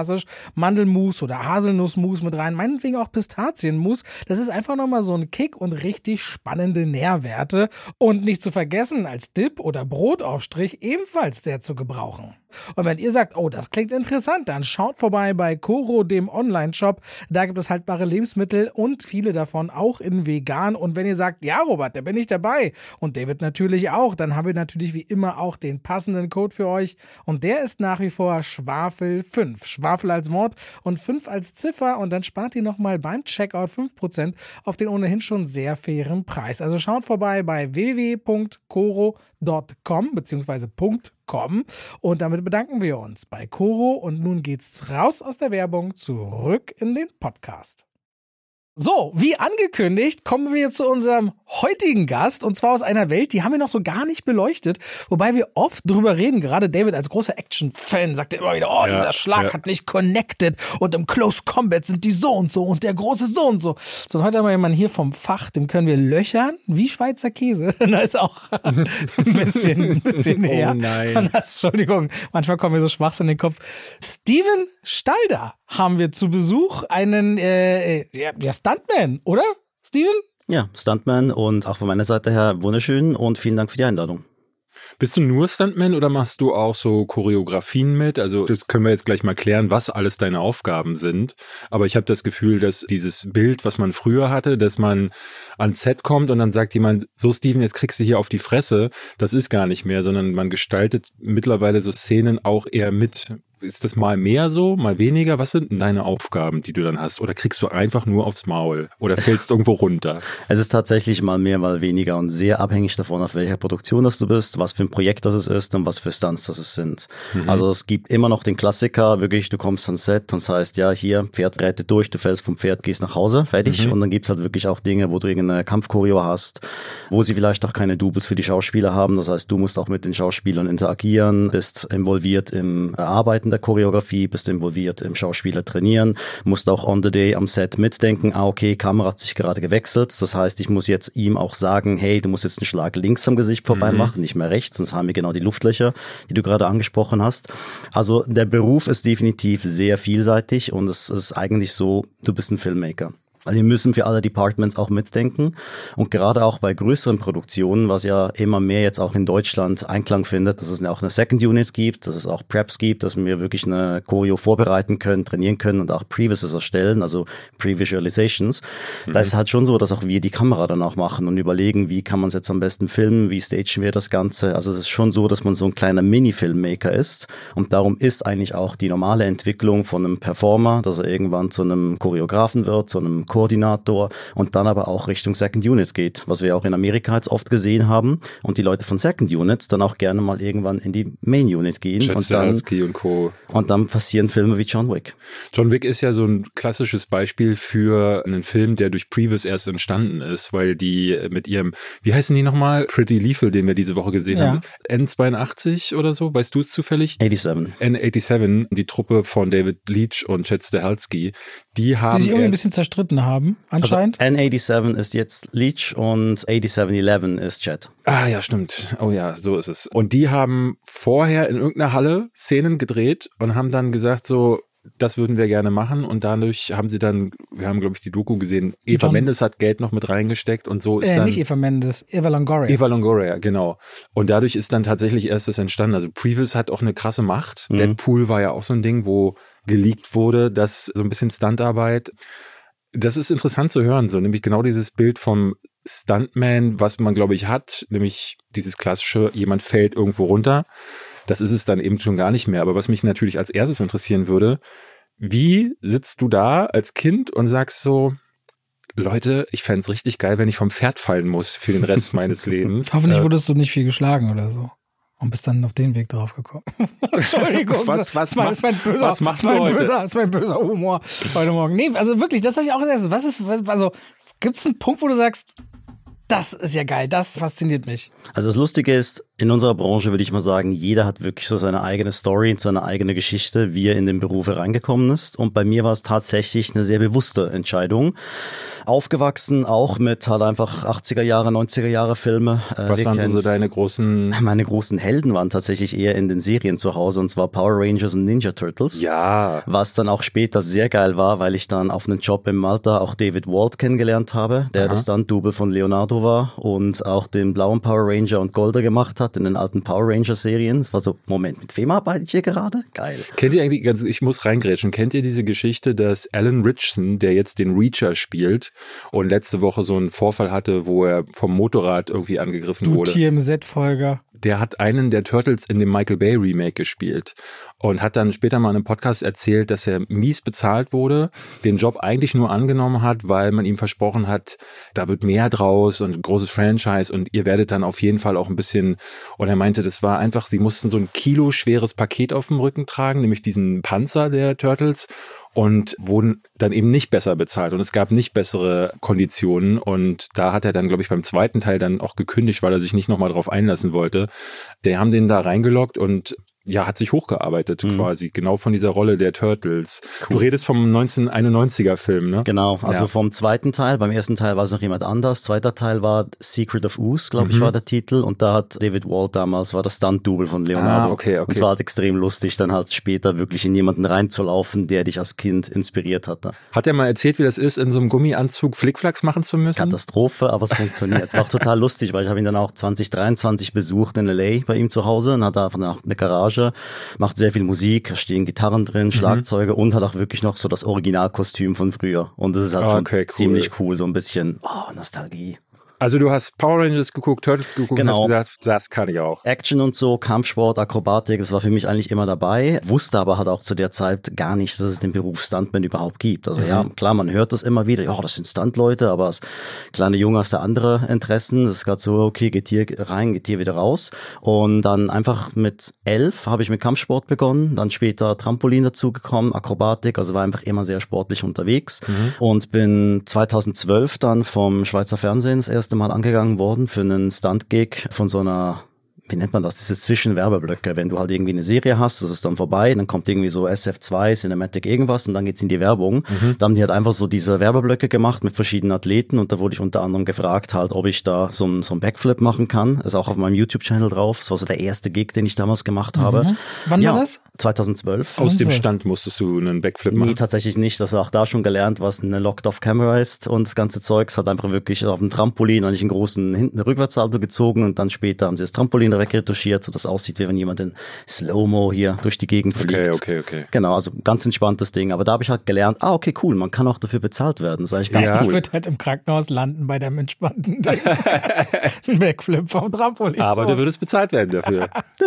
Mandelmus oder Haselnussmus mit rein, meinetwegen auch Pistazienmus. Das ist einfach nochmal so ein Kick und richtig spannende Nährwerte. Und nicht zu vergessen, als Dip oder Brotaufstrich ebenfalls sehr zu gebrauchen. Und wenn ihr sagt, oh, das klingt interessant, dann schaut vorbei bei Koro, dem Online-Shop. Da gibt es haltbare Lebensmittel und viele davon auch in vegan. Und wenn ihr sagt, ja Robert, da bin ich dabei und David natürlich auch, dann haben wir natürlich wie immer auch den passenden Code für euch. Und der ist nach wie vor Schwafel fünf. Schwafel als Wort und fünf als Ziffer. Und dann spart ihr nochmal beim Checkout fünf Prozent auf den ohnehin schon sehr fairen Preis. Also schaut vorbei bei w w w punkt koro punkt com bzw. .com und damit bedanken wir uns bei Koro und nun geht's raus aus der Werbung zurück in den Podcast. So, wie angekündigt, kommen wir zu unserem heutigen Gast und zwar aus einer Welt, die haben wir noch so gar nicht beleuchtet, wobei wir oft drüber reden, gerade David als großer Action-Fan sagt immer wieder, oh, ja, dieser Schlag ja. hat nicht connected und im Close Combat sind die so und so und der große so und so. So, und heute haben wir jemanden hier vom Fach, dem können wir löchern wie Schweizer Käse. Da ist auch ein bisschen, ein bisschen her. Oh nein. Das, Entschuldigung, manchmal kommen mir so Schwachsinn in den Kopf. Steven Stalder haben wir zu Besuch, einen äh, ja, ja, Stuntman, oder, Steven? Ja, Stuntman und auch von meiner Seite her wunderschön und vielen Dank für die Einladung. Bist du nur Stuntman oder machst du auch so Choreografien mit? Also das können wir jetzt gleich mal klären, was alles deine Aufgaben sind. Aber ich habe das Gefühl, dass dieses Bild, was man früher hatte, dass man ans Set kommt und dann sagt jemand, so Steven, jetzt kriegst du hier auf die Fresse, das ist gar nicht mehr, sondern man gestaltet mittlerweile so Szenen auch eher mit. Ist das mal mehr so, mal weniger? Was sind denn deine Aufgaben, die du dann hast? Oder kriegst du einfach nur aufs Maul? Oder fällst irgendwo runter? Es ist tatsächlich mal mehr, mal weniger und sehr abhängig davon, auf welcher Produktion das du bist, was für ein Projekt das es ist und was für Stunts das es sind. Mhm. Also es gibt immer noch den Klassiker, wirklich, du kommst ans Set und das heißt, ja, hier, Pferd reitet durch, du fällst vom Pferd, gehst nach Hause, fertig. Mhm. Und dann gibt's halt wirklich auch Dinge, wo du irgendeine Kampfchoreo hast, wo sie vielleicht auch keine Doubles für die Schauspieler haben. Das heißt, du musst auch mit den Schauspielern interagieren, bist involviert im Erarbeiten der Choreografie, bist involviert im Schauspieler trainieren, musst auch on the day am Set mitdenken, ah okay, Kamera hat sich gerade gewechselt, das heißt, ich muss jetzt ihm auch sagen, hey, du musst jetzt einen Schlag links am Gesicht vorbei machen, mhm. nicht mehr rechts, sonst haben wir genau die Luftlöcher, die du gerade angesprochen hast. Also der Beruf ist definitiv sehr vielseitig und es ist eigentlich so, du bist ein Filmmaker. Wir müssen für alle Departments auch mitdenken und gerade auch bei größeren Produktionen, was ja immer mehr jetzt auch in Deutschland Einklang findet, dass es auch eine Second Unit gibt, dass es auch Preps gibt, dass wir wirklich eine Choreo vorbereiten können, trainieren können und auch Previews erstellen, also Pre-Visualizations. Mhm. Da ist halt schon so, dass auch wir die Kamera dann auch machen und überlegen, wie kann man es jetzt am besten filmen, wie stagen wir das Ganze. Also es ist schon so, dass man so ein kleiner Mini-Filmmaker ist und darum ist eigentlich auch die normale Entwicklung von einem Performer, dass er irgendwann zu einem Choreografen wird, zu einem Koordinator und dann aber auch Richtung Second Unit geht, was wir auch in Amerika jetzt oft gesehen haben und die Leute von Second Unit dann auch gerne mal irgendwann in die Main Unit gehen und dann, und Co. und dann passieren Filme wie John Wick. John Wick ist ja so ein klassisches Beispiel für einen Film, der durch Previews erst entstanden ist, weil die mit ihrem, wie heißen die nochmal? Pretty Lethal, den wir diese Woche gesehen ja. haben. N zweiundachtzig oder so, weißt du es zufällig? siebenundachtzig. N siebenundachtzig, die Truppe von David Leitch und Chad Stahelski, die haben... Die sich irgendwie ein bisschen zerstritten haben, anscheinend. Also N siebenundachtzig ist jetzt Leitch und siebenundachtzig elf ist Chad. Ah ja, stimmt. Oh ja, so ist es. Und die haben vorher in irgendeiner Halle Szenen gedreht und haben dann gesagt so, das würden wir gerne machen und dadurch haben sie dann, wir haben glaube ich die Doku gesehen, die Eva John Mendes hat Geld noch mit reingesteckt und so ist äh, dann... Nicht Eva Mendes, Eva Longoria. Eva Longoria, genau. Und dadurch ist dann tatsächlich erst das entstanden. Also Previews hat auch eine krasse Macht. Mhm. Deadpool war ja auch so ein Ding, wo geleakt wurde, dass so ein bisschen Stuntarbeit... Das ist interessant zu hören, so nämlich genau dieses Bild vom Stuntman, was man glaube ich hat, nämlich dieses klassische, jemand fällt irgendwo runter. Das ist es dann eben schon gar nicht mehr. Aber was mich natürlich als erstes interessieren würde, wie sitzt du da als Kind und sagst so, Leute, ich fände es richtig geil, wenn ich vom Pferd fallen muss für den Rest meines Lebens. Hoffentlich wurdest du nicht viel geschlagen oder so. Und bist dann auf den Weg drauf gekommen. Entschuldigung. was, was, mein, machst, mein böser, was machst du mein heute? Böser, das ist mein böser Humor heute Morgen. Nee, also wirklich, das sag ich auch als erstes. Was ist, also, gibt es einen Punkt, wo du sagst, das ist ja geil, das fasziniert mich. Also das Lustige ist, in unserer Branche würde ich mal sagen, jeder hat wirklich so seine eigene Story, seine eigene Geschichte, wie er in den Beruf hereingekommen ist. Und bei mir war es tatsächlich eine sehr bewusste Entscheidung. aufgewachsen, auch mit halt einfach achtziger Jahre, neunziger Jahre Filme. Äh, Was waren so deine großen... Meine großen Helden waren tatsächlich eher in den Serien zu Hause, und zwar Power Rangers und Ninja Turtles. Ja. Was dann auch später sehr geil war, weil ich dann auf einem Job in Malta auch David Walt kennengelernt habe, der Aha. das Stunt-Double von Leonardo war und auch den blauen Power Ranger und Golda gemacht hat in den alten Power Ranger Serien. Es war so, Moment, mit wem arbeite ich hier gerade? Geil. Kennt ihr eigentlich, ganz, ich muss reingrätschen, kennt ihr diese Geschichte, dass Alan Ritchson, der jetzt den Reacher spielt und letzte Woche so einen Vorfall hatte, wo er vom Motorrad irgendwie angegriffen du wurde? T M Z-Folger. Der hat einen der Turtles in dem Michael Bay Remake gespielt und hat dann später mal in einem Podcast erzählt, dass er mies bezahlt wurde, den Job eigentlich nur angenommen hat, weil man ihm versprochen hat, da wird mehr draus und ein großes Franchise und ihr werdet dann auf jeden Fall auch ein bisschen, und er meinte, das war einfach, sie mussten so ein Kilo schweres Paket auf dem Rücken tragen, nämlich diesen Panzer der Turtles, und wurden dann eben nicht besser bezahlt und es gab nicht bessere Konditionen, und da hat er dann, glaube ich, beim zweiten Teil dann auch gekündigt, weil er sich nicht nochmal drauf einlassen wollte. Die haben den da reingeloggt und ja, hat sich hochgearbeitet mhm. quasi, genau von dieser Rolle der Turtles. Cool. Du redest vom neunzehnhunderteinundneunziger Film, ne? Genau, also ja. vom zweiten Teil. Beim ersten Teil war es noch jemand anders. Zweiter Teil war Secret of Ooze, glaube ich, mhm. war der Titel. Und da hat David Walt damals, war das Stunt-Double von Leonardo. Ah, okay, okay. Und es war halt extrem lustig, dann halt später wirklich in jemanden reinzulaufen, der dich als Kind inspiriert hatte. Hat er mal erzählt, wie das ist, in so einem Gummianzug Flickflacks machen zu müssen? Katastrophe, aber es funktioniert. Es war auch total lustig, weil ich habe ihn dann auch zwanzig dreiundzwanzig besucht in L A bei ihm zu Hause und hat da von eine Garage, macht sehr viel Musik, da stehen Gitarren drin, Schlagzeuge mhm. und hat auch wirklich noch so das Originalkostüm von früher. Und das ist halt okay, schon cool. ziemlich cool, so ein bisschen oh, Nostalgie. Also du hast Power Rangers geguckt, Turtles geguckt, genau. hast gesagt, das kann ich auch. Action und so, Kampfsport, Akrobatik, das war für mich eigentlich immer dabei. Wusste aber halt auch zu der Zeit gar nicht, dass es den Beruf Stuntman überhaupt gibt. Also mhm. ja, klar, man hört das immer wieder, ja, das sind Stuntleute, aber als kleine Junge hast du andere Interessen. Das ist gerade so, okay, geht hier rein, geht hier wieder raus. Und dann einfach mit elf habe ich mit Kampfsport begonnen, dann später Trampolin dazugekommen, Akrobatik, also war einfach immer sehr sportlich unterwegs mhm. und bin zweitausendzwölf dann vom Schweizer Fernsehen das erste Mal angegangen worden für einen Stunt-Gig von so einer, wie nennt man das, diese Zwischenwerbeblöcke, wenn du halt irgendwie eine Serie hast, das ist dann vorbei, dann kommt irgendwie so S F zwei, Cinematic irgendwas und dann geht's in die Werbung. Mhm. Da haben die halt einfach so diese Werbeblöcke gemacht mit verschiedenen Athleten und da wurde ich unter anderem gefragt halt, ob ich da so einen so einen Backflip machen kann. Ist auch auf meinem YouTube-Channel drauf. Das war so der erste Gig, den ich damals gemacht mhm. habe. Wann ja, war das? zweitausendzwölf. Aus dem Stand musstest du einen Backflip machen? Nee, tatsächlich nicht. Das war auch da schon gelernt, was eine Locked-Off-Camera ist und das ganze Zeugs hat einfach wirklich auf dem Trampolin eigentlich einen großen hinten Rückwärtssalto gezogen und dann später haben sie das Trampolin wegretuschiert, sodass das aussieht, wie wenn jemand in Slow-Mo hier durch die Gegend fliegt. Okay, okay, okay. Genau, also ganz entspanntes Ding. Aber da habe ich halt gelernt, ah, okay, cool, man kann auch dafür bezahlt werden. Das ist eigentlich ganz ja. cool. Ich würde halt im Krankenhaus landen bei dem entspannten Backflip vom Trampolin. Aber du würdest bezahlt werden dafür.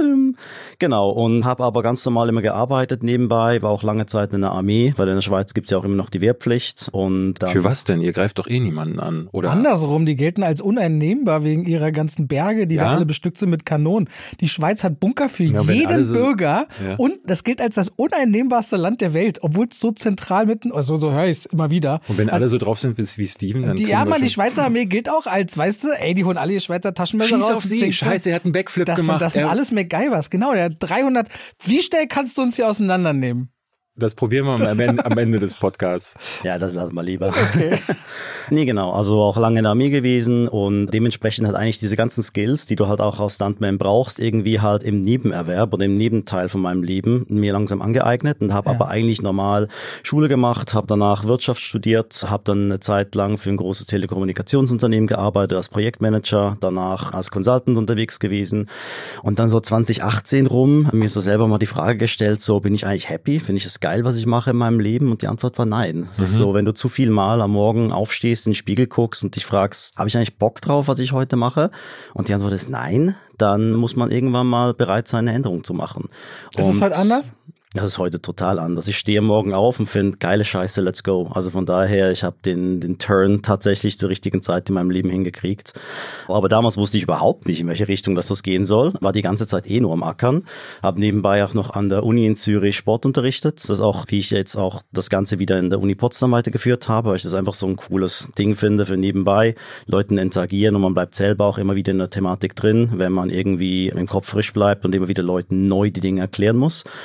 Genau, und habe aber ganz normal immer gearbeitet nebenbei, war auch lange Zeit in der Armee, weil in der Schweiz gibt es ja auch immer noch die Wehrpflicht. Und dann für was denn? Ihr greift doch eh niemanden an, oder? Andersrum, die gelten als uneinnehmbar wegen ihrer ganzen Berge, die ja? da alle bestückt sind mit Kanonen. Die Schweiz hat Bunker für ja, jeden so, Bürger ja. und das gilt als das uneinnehmbare Land der Welt, obwohl es so zentral mitten, also so höre ich es immer wieder. Und wenn als, alle so drauf sind wie, wie Steven, dann die, ja, man, die Schweizer Armee gilt auch als, weißt du, ey, die holen alle ihr Schweizer Taschenmesser Schieß raus. auf sie, scheiße, er hat einen Backflip das gemacht. Sind, das sind alles MacGyvers, genau, der hat dreihundert, wie schnell kannst du uns hier auseinandernehmen? Das probieren wir mal am Ende, am Ende des Podcasts. Ja, das lassen wir lieber. Okay. Nee, genau. Also auch lange in der Armee gewesen und dementsprechend halt eigentlich diese ganzen Skills, die du halt auch als Stuntman brauchst, irgendwie halt im Nebenerwerb oder im Nebenteil von meinem Leben mir langsam angeeignet und habe ja. aber eigentlich normal Schule gemacht, habe danach Wirtschaft studiert, habe dann eine Zeit lang für ein großes Telekommunikationsunternehmen gearbeitet als Projektmanager, danach als Consultant unterwegs gewesen und dann so zwanzig achtzehn rum mir so selber mal die Frage gestellt, so bin ich eigentlich happy, finde ich es geil, was ich mache in meinem Leben? Und die Antwort war nein. Es mhm. ist so, wenn du zu viel Mal am Morgen aufstehst, in den Spiegel guckst und dich fragst, habe ich eigentlich Bock drauf, was ich heute mache? Und die Antwort ist nein, dann muss man irgendwann mal bereit sein, eine Änderung zu machen. Ist es heute anders? Das ist heute total anders. Ich stehe morgen auf und finde, geile Scheiße, let's go. Also von daher, ich habe den den Turn tatsächlich zur richtigen Zeit in meinem Leben hingekriegt. Aber damals wusste ich überhaupt nicht, in welche Richtung das, das gehen soll. War die ganze Zeit eh nur am Ackern. Habe nebenbei auch noch an der Uni in Zürich Sport unterrichtet. Das ist auch, wie ich jetzt auch das Ganze wieder in der Uni Potsdam weitergeführt habe, weil ich das einfach so ein cooles Ding finde für nebenbei. Leuten interagieren und man bleibt selber auch immer wieder in der Thematik drin, wenn man irgendwie im Kopf frisch bleibt und immer wieder Leuten neu die Dinge erklären muss.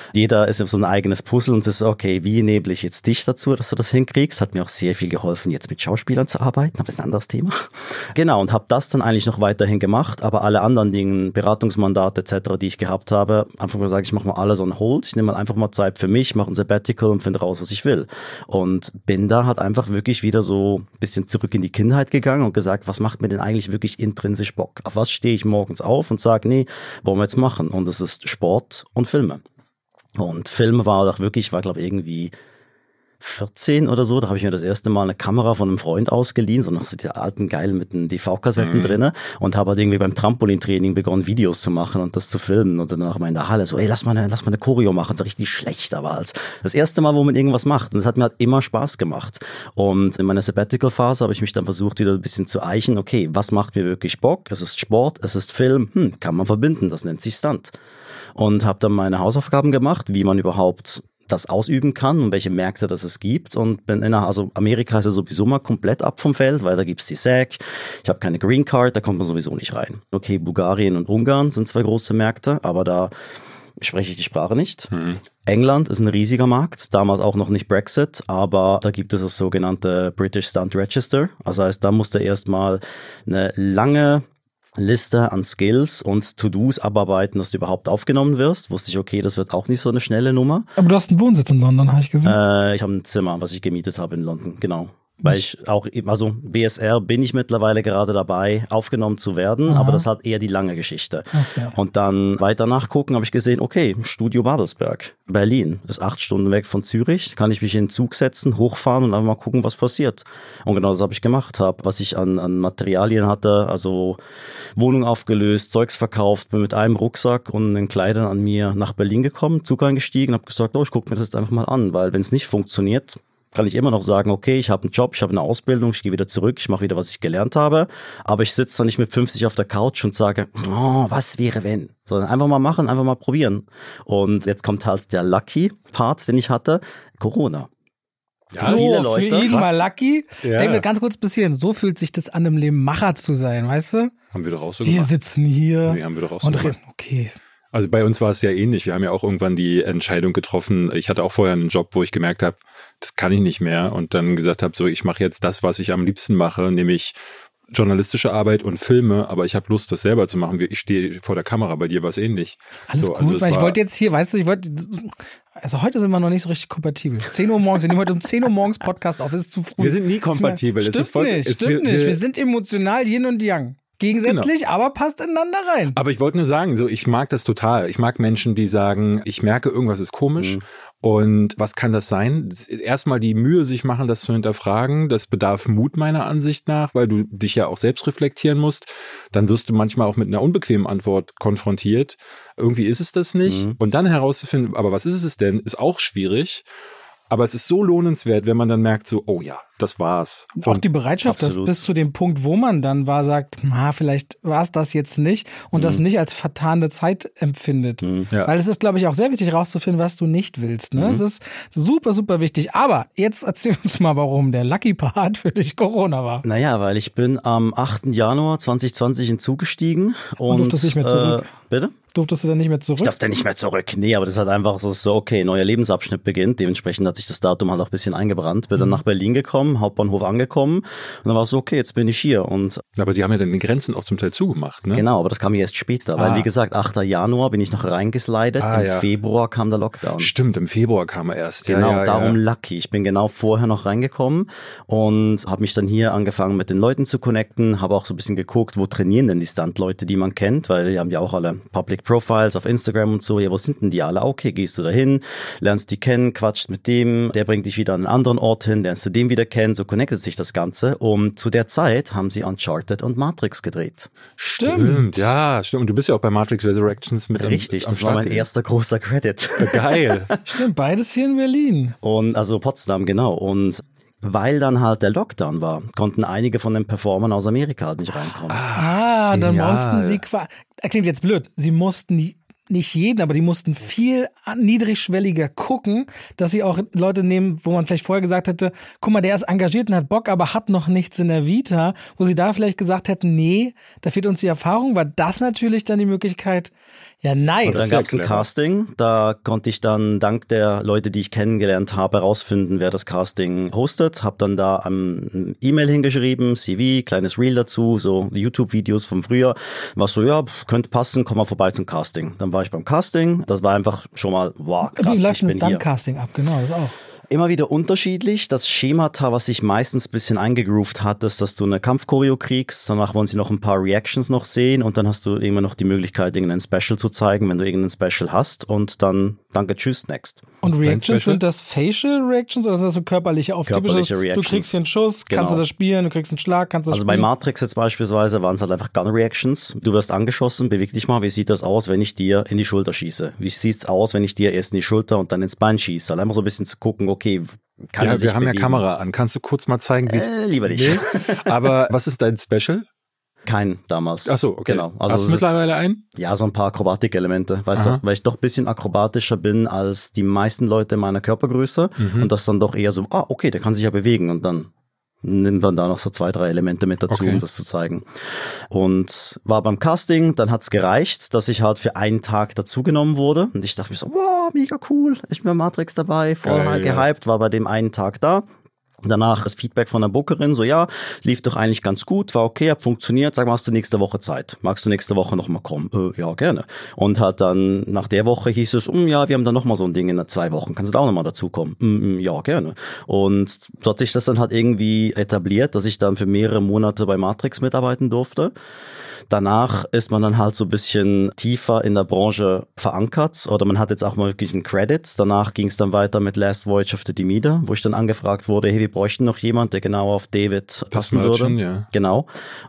Jeder ist so ein eigenes Puzzle und ist okay, wie enable ich jetzt dich dazu, dass du das hinkriegst? Hat mir auch sehr viel geholfen, jetzt mit Schauspielern zu arbeiten, aber das ist ein anderes Thema. Genau, und habe das dann eigentlich noch weiterhin gemacht, aber alle anderen Dinge, Beratungsmandate et cetera, die ich gehabt habe, einfach mal gesagt, ich mache mal alles on hold, ich nehme mal einfach mal Zeit für mich, mache ein Sabbatical und finde raus, was ich will. Und bin da halt einfach wirklich wieder so ein bisschen zurück in die Kindheit gegangen und gesagt, was macht mir denn eigentlich wirklich intrinsisch Bock? Auf was stehe ich morgens auf und sage, nee, wollen wir jetzt machen? Und das ist Sport und Filme. Und Film war doch wirklich, war glaube ich irgendwie vierzehn oder so, da habe ich mir das erste Mal eine Kamera von einem Freund ausgeliehen, so noch so die alten geilen mit den D V-Kassetten mhm. drinne und habe halt irgendwie beim Trampolintraining begonnen, Videos zu machen und das zu filmen und dann auch mal in der Halle so, ey, lass mal eine, lass mal eine Choreo machen, so richtig schlecht, aber als das erste Mal, wo man irgendwas macht und es hat mir halt immer Spaß gemacht und in meiner Sabbatical-Phase habe ich mich dann versucht, wieder ein bisschen zu eichen, okay, was macht mir wirklich Bock? Es ist Sport, es ist Film, hm, kann man verbinden, das nennt sich Stunt und habe dann meine Hausaufgaben gemacht, wie man überhaupt das ausüben kann und welche Märkte das es gibt und bin in, also Amerika ist ja sowieso mal komplett ab vom Feld, weil da gibt's die S A C, ich habe keine Green Card, da kommt man sowieso nicht rein. Okay, Bulgarien und Ungarn sind zwei große Märkte, aber da spreche ich die Sprache nicht. Mhm. England ist ein riesiger Markt, damals auch noch nicht Brexit, aber da gibt es das sogenannte British Stunt Register, also heißt, da musste erstmal eine lange Liste an Skills und To-Dos abarbeiten, dass du überhaupt aufgenommen wirst. Wusste ich, okay, das wird auch nicht so eine schnelle Nummer. Aber du hast einen Wohnsitz in London, habe ich gesehen. Äh, ich habe ein Zimmer, was ich gemietet habe in London, genau. Weil ich auch, also B S R bin ich mittlerweile gerade dabei, aufgenommen zu werden, aha, aber das hat eher die lange Geschichte. Okay. Und dann weiter nachgucken, habe ich gesehen, okay, Studio Babelsberg, Berlin, ist acht Stunden weg von Zürich, kann ich mich in den Zug setzen, hochfahren und einfach mal gucken, was passiert. Und genau das habe ich gemacht, habe, was ich an, an Materialien hatte, also Wohnung aufgelöst, Zeugs verkauft, bin mit einem Rucksack und den Kleidern an mir nach Berlin gekommen, Zug eingestiegen, habe gesagt, oh, ich gucke mir das jetzt einfach mal an, weil wenn es nicht funktioniert, kann ich immer noch sagen, okay, ich habe einen Job, ich habe eine Ausbildung, ich gehe wieder zurück, ich mache wieder, was ich gelernt habe, aber ich sitze dann nicht mit fünfzig auf der Couch und sage, oh, was wäre wenn? Sondern einfach mal machen, einfach mal probieren. Und jetzt kommt halt der Lucky-Part, den ich hatte, Corona. Ja, so, viele Leute. Für ihn mal Lucky. Ja. Denken wir ganz kurz bis hierhin, so fühlt sich das an, im Leben Macher zu sein, weißt du? Haben wir doch auch so wir gemacht. Wir sitzen hier. Nee, haben wir doch auch so und gemacht. Okay. Also bei uns war es ja ähnlich. Wir haben ja auch irgendwann die Entscheidung getroffen. Ich hatte auch vorher einen Job, wo ich gemerkt habe, das kann ich nicht mehr. Und dann gesagt habe, so, ich mache jetzt das, was ich am liebsten mache, nämlich journalistische Arbeit und Filme. Aber ich habe Lust, das selber zu machen. Ich stehe vor der Kamera, bei dir war es ähnlich. Alles so, gut, also weil ich wollte jetzt hier, weißt du, ich wollte, also heute sind wir noch nicht so richtig kompatibel. zehn Uhr morgens, wir nehmen heute um zehn Uhr morgens Podcast auf, es ist zu früh. Wir sind nie kompatibel. Stimmt das ist voll, nicht, ist, stimmt wir, nicht. Wir sind emotional Yin und Yang. Gegensätzlich, genau, aber passt ineinander rein. Aber ich wollte nur sagen, so ich mag das total. Ich mag Menschen, die sagen, ich merke, irgendwas ist komisch. Mhm. Und was kann das sein? Erstmal die Mühe sich machen, das zu hinterfragen. Das bedarf Mut meiner Ansicht nach, weil du dich ja auch selbst reflektieren musst. Dann wirst du manchmal auch mit einer unbequemen Antwort konfrontiert. Irgendwie ist es das nicht. Mhm. Und dann herauszufinden, aber was ist es denn, ist auch schwierig. Aber es ist so lohnenswert, wenn man dann merkt, so, oh ja, das war's. Und auch die Bereitschaft, dass bis zu dem Punkt, wo man dann war, sagt, na, vielleicht war es das jetzt nicht und mhm. das nicht als vertane Zeit empfindet. Mhm. Ja. Weil es ist, glaube ich, auch sehr wichtig, rauszufinden, was du nicht willst. Ne? Mhm. Es ist super, super wichtig. Aber jetzt erzähl uns mal, warum der Lucky Part für dich Corona war. Naja, weil ich bin am achten Januar zwanzig zwanzig in Zug gestiegen. Und, und durftest nicht mehr zurück. Äh, bitte? Durftest du dann nicht mehr zurück? Ich durfte nicht mehr zurück. Nee, aber das hat einfach so, okay, neuer Lebensabschnitt beginnt. Dementsprechend hat sich das Datum halt auch ein bisschen eingebrannt. Bin mhm. dann nach Berlin gekommen, Hauptbahnhof angekommen. Und dann war es so, okay, jetzt bin ich hier. Und aber die haben ja dann die Grenzen auch zum Teil zugemacht, ne? Genau, aber das kam erst später. Ah. Weil, wie gesagt, achter Januar bin ich noch reingeslidet. Ah, Im ja. Februar kam der Lockdown. Stimmt, im Februar kam er erst. Genau, ja, ja, darum ja. lucky. Ich bin genau vorher noch reingekommen und habe mich dann hier angefangen, mit den Leuten zu connecten. Habe auch so ein bisschen geguckt, wo trainieren denn die Stunt-Leute, die man kennt. Weil die haben ja auch alle Public Profiles auf Instagram. Instagram und so, ja, wo sind denn die alle? Okay, gehst du da hin, lernst die kennen, quatscht mit dem, der bringt dich wieder an einen anderen Ort hin, lernst du den wieder kennen, so connectet sich das Ganze. Und zu der Zeit haben sie Uncharted und Matrix gedreht. Stimmt, ja, stimmt. Und du bist ja auch bei Matrix Resurrections mit Richtig, am, am das war mein erster großer Credit. Geil. Stimmt, beides hier in Berlin. Und also Potsdam, genau. Und weil dann halt der Lockdown war, konnten einige von den Performern aus Amerika halt nicht reinkommen. Ah, dann genial. mussten sie quasi, klingt jetzt blöd, sie mussten die nicht jeden, aber die mussten viel niedrigschwelliger gucken, dass sie auch Leute nehmen, wo man vielleicht vorher gesagt hätte, guck mal, der ist engagiert und hat Bock, aber hat noch nichts in der Vita, wo sie da vielleicht gesagt hätten, nee, da fehlt uns die Erfahrung, war das natürlich dann die Möglichkeit, Ja, nice. Und dann gab es ein Casting, da konnte ich dann dank der Leute, die ich kennengelernt habe, herausfinden, wer das Casting hostet. Hab dann da ein E-Mail hingeschrieben, C V, kleines Reel dazu, so YouTube-Videos vom Frühjahr. War so, ja, könnte passen, komm mal vorbei zum Casting. Dann war ich beim Casting, das war einfach schon mal, wow, krass, Wie läuft ich bin das hier. Casting ab, genau, das auch. Immer wieder unterschiedlich. Das Schemata, was sich meistens ein bisschen eingegroovt hat, ist, dass du eine Kampfchoreo kriegst, danach wollen sie noch ein paar Reactions noch sehen und dann hast du immer noch die Möglichkeit, irgendein Special zu zeigen, wenn du irgendein Special hast und dann danke, tschüss, next. Und Reactions, sind das Facial Reactions oder sind das so körperliche Auftritte? Körperliche Reactions. Du kriegst hier einen Schuss, Genau. kannst du das spielen, du kriegst einen Schlag, kannst du das Also spielen? bei Matrix jetzt beispielsweise waren es halt einfach Gun-Reactions. Du wirst angeschossen, beweg dich mal, wie sieht das aus, wenn ich dir in die Schulter schieße? Wie sieht's aus, wenn ich dir erst in die Schulter und dann ins Bein schieße? Halt einfach so ein bisschen zu gucken, okay, kann ja, er sich wir haben bewegen? ja Kamera an. Kannst du kurz mal zeigen, wie es... Äh, lieber nicht. Nee. Aber was ist dein Special? Kein damals. Ach so, okay. Genau. Also Hast du es mittlerweile einen? Ist, ja, so ein paar Akrobatik-Elemente. Weißt Aha. du, weil ich doch ein bisschen akrobatischer bin als die meisten Leute meiner Körpergröße Mhm. und das dann doch eher so, ah, okay, der kann sich ja bewegen und dann nimmt man da noch so zwei, drei Elemente mit dazu, Okay. um das zu zeigen. Und war beim Casting, dann hat's gereicht, dass ich halt für einen Tag dazugenommen wurde und ich dachte mir so, wow, mega cool, ich bin bei Matrix dabei, voll Geil, halt ja. gehypt, war bei dem einen Tag da. Danach das Feedback von der Bookerin, so ja, lief doch eigentlich ganz gut, war okay, hat funktioniert, sag mal, hast du nächste Woche Zeit? Magst du nächste Woche nochmal kommen? Äh, ja, gerne. Und hat dann, nach der Woche hieß es, mm, ja, wir haben dann nochmal so ein Ding in zwei Wochen, kannst du da auch nochmal dazukommen? Mm, mm, ja, gerne. Und so hat sich das dann halt irgendwie etabliert, dass ich dann für mehrere Monate bei Matrix mitarbeiten durfte. Danach ist man dann halt so ein bisschen tiefer in der Branche verankert oder man hat jetzt auch mal wirklich einen Credit. Danach ging es dann weiter mit Last Voyage of the Demeter, wo ich dann angefragt wurde, hey, wir bräuchten noch jemand, der genau auf David passen würde. Merchant, ja. Genau.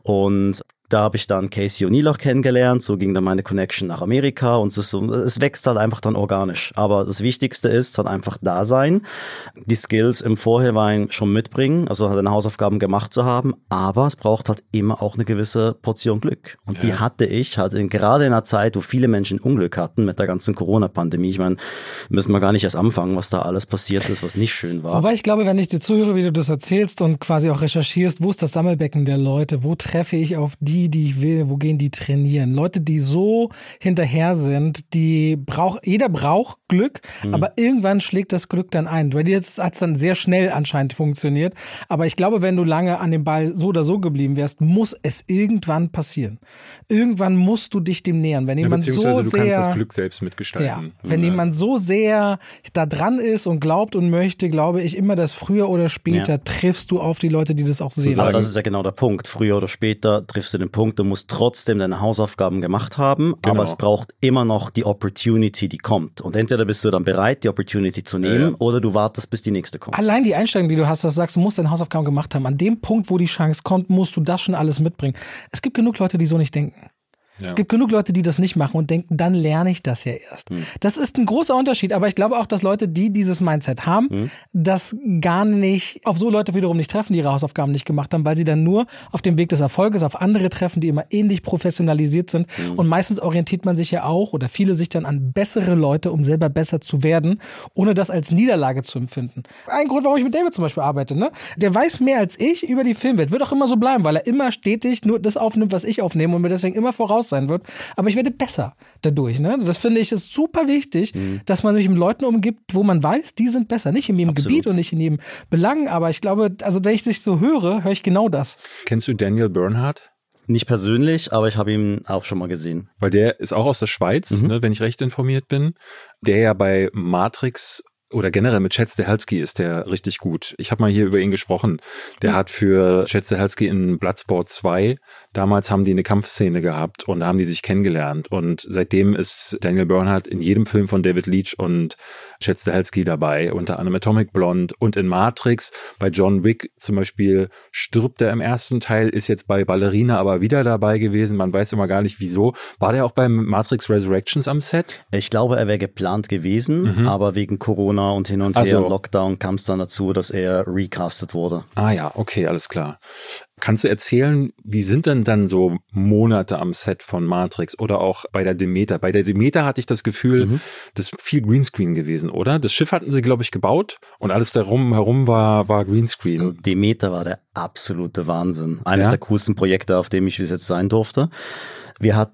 Und da habe ich dann Casey O'Neill auch kennengelernt, so ging dann meine Connection nach Amerika und es, ist so, es wächst halt einfach dann organisch. Aber das Wichtigste ist halt einfach da sein, die Skills im Vorhinein schon mitbringen, also halt deine Hausaufgaben gemacht zu haben, aber es braucht halt immer auch eine gewisse Portion Glück. Und Ja. die hatte ich halt in, gerade in einer Zeit, wo viele Menschen Unglück hatten mit der ganzen Corona-Pandemie. Ich meine, müssen wir gar nicht erst anfangen, was da alles passiert ist, was nicht schön war. Wobei ich glaube, wenn ich dir zuhöre, wie du das erzählst und quasi auch recherchierst, wo ist das Sammelbecken der Leute, wo treffe ich auf die, die ich will, wo gehen die trainieren? Leute, die so hinterher sind, die braucht, jeder braucht Glück, mhm. aber irgendwann schlägt das Glück dann ein. Bei dir hat es dann sehr schnell anscheinend funktioniert, aber ich glaube, wenn du lange an dem Ball so oder so geblieben wärst, muss es irgendwann passieren. Irgendwann musst du dich dem nähern. Wenn jemand ja, so beziehungsweise sehr, du kannst das Glück selbst mitgestalten. Ja, wenn ja. jemand so sehr da dran ist und glaubt und möchte, glaube ich immer, dass früher oder später ja. triffst du auf die Leute, die das auch sehen. Aber das ist ja genau der Punkt. Früher oder später triffst du den Punkt, du musst trotzdem deine Hausaufgaben gemacht haben, genau. aber es braucht immer noch die Opportunity, die kommt. Und entweder bist du dann bereit, die Opportunity zu nehmen, ja. oder du wartest, bis die nächste kommt. Allein die Einstellung, die du hast, dass du sagst, du musst deine Hausaufgaben gemacht haben. An dem Punkt, wo die Chance kommt, musst du das schon alles mitbringen. Es gibt genug Leute, die so nicht denken. Ja. Es gibt genug Leute, die das nicht machen und denken, dann lerne ich das ja erst. Hm. Das ist ein großer Unterschied, aber ich glaube auch, dass Leute, die dieses Mindset haben, hm. das gar nicht, auf so Leute wiederum nicht treffen, die ihre Hausaufgaben nicht gemacht haben, weil sie dann nur auf dem Weg des Erfolges auf andere treffen, die immer ähnlich professionalisiert sind. Hm. Und meistens orientiert man sich ja auch oder viele sich dann an bessere Leute, um selber besser zu werden, ohne das als Niederlage zu empfinden. Ein Grund, warum ich mit David zum Beispiel arbeite, ne? Der weiß mehr als ich über die Filmwelt, wird auch immer so bleiben, weil er immer stetig nur das aufnimmt, was ich aufnehme und mir deswegen immer voraus sein wird, aber ich werde besser dadurch. Ne? Das finde ich ist super wichtig, mhm. dass man sich mit Leuten umgibt, wo man weiß, die sind besser. Nicht in jedem Absolut. Gebiet und nicht in jedem Belang, aber ich glaube, also wenn ich dich so höre, höre ich genau das. Kennst du Daniel Bernhardt? Nicht persönlich, aber ich habe ihn auch schon mal gesehen. Weil der ist auch aus der Schweiz, mhm. ne, wenn ich recht informiert bin, der ja bei Matrix oder generell mit Chad Stahelski ist der richtig gut. Ich habe mal hier über ihn gesprochen. Der mhm. hat für Chad Stahelski in Bloodsport zwei, damals haben die eine Kampfszene gehabt und da haben die sich kennengelernt. Und seitdem ist Daniel Bernhardt in jedem Film von David Leitch und Chad Stahelski dabei, unter anderem Atomic Blonde und in Matrix. Bei John Wick zum Beispiel stirbt er im ersten Teil, ist jetzt bei Ballerina aber wieder dabei gewesen. Man weiß immer gar nicht, wieso. War der auch bei Matrix Resurrections am Set? Ich glaube, er wäre geplant gewesen, mhm. aber wegen Corona und hin und her so. und Lockdown kam es dann dazu, dass er recastet wurde. Ah ja, okay, alles klar. Kannst du erzählen, wie sind denn dann so Monate am Set von Matrix oder auch bei der Demeter? Bei der Demeter hatte ich das Gefühl, mhm. das ist viel Greenscreen gewesen, oder? Das Schiff hatten sie, glaube ich, gebaut und alles darum herum war, war Greenscreen. Demeter war der absolute Wahnsinn. Eines ja? der coolsten Projekte, auf dem ich bis jetzt sein durfte. Wir hatten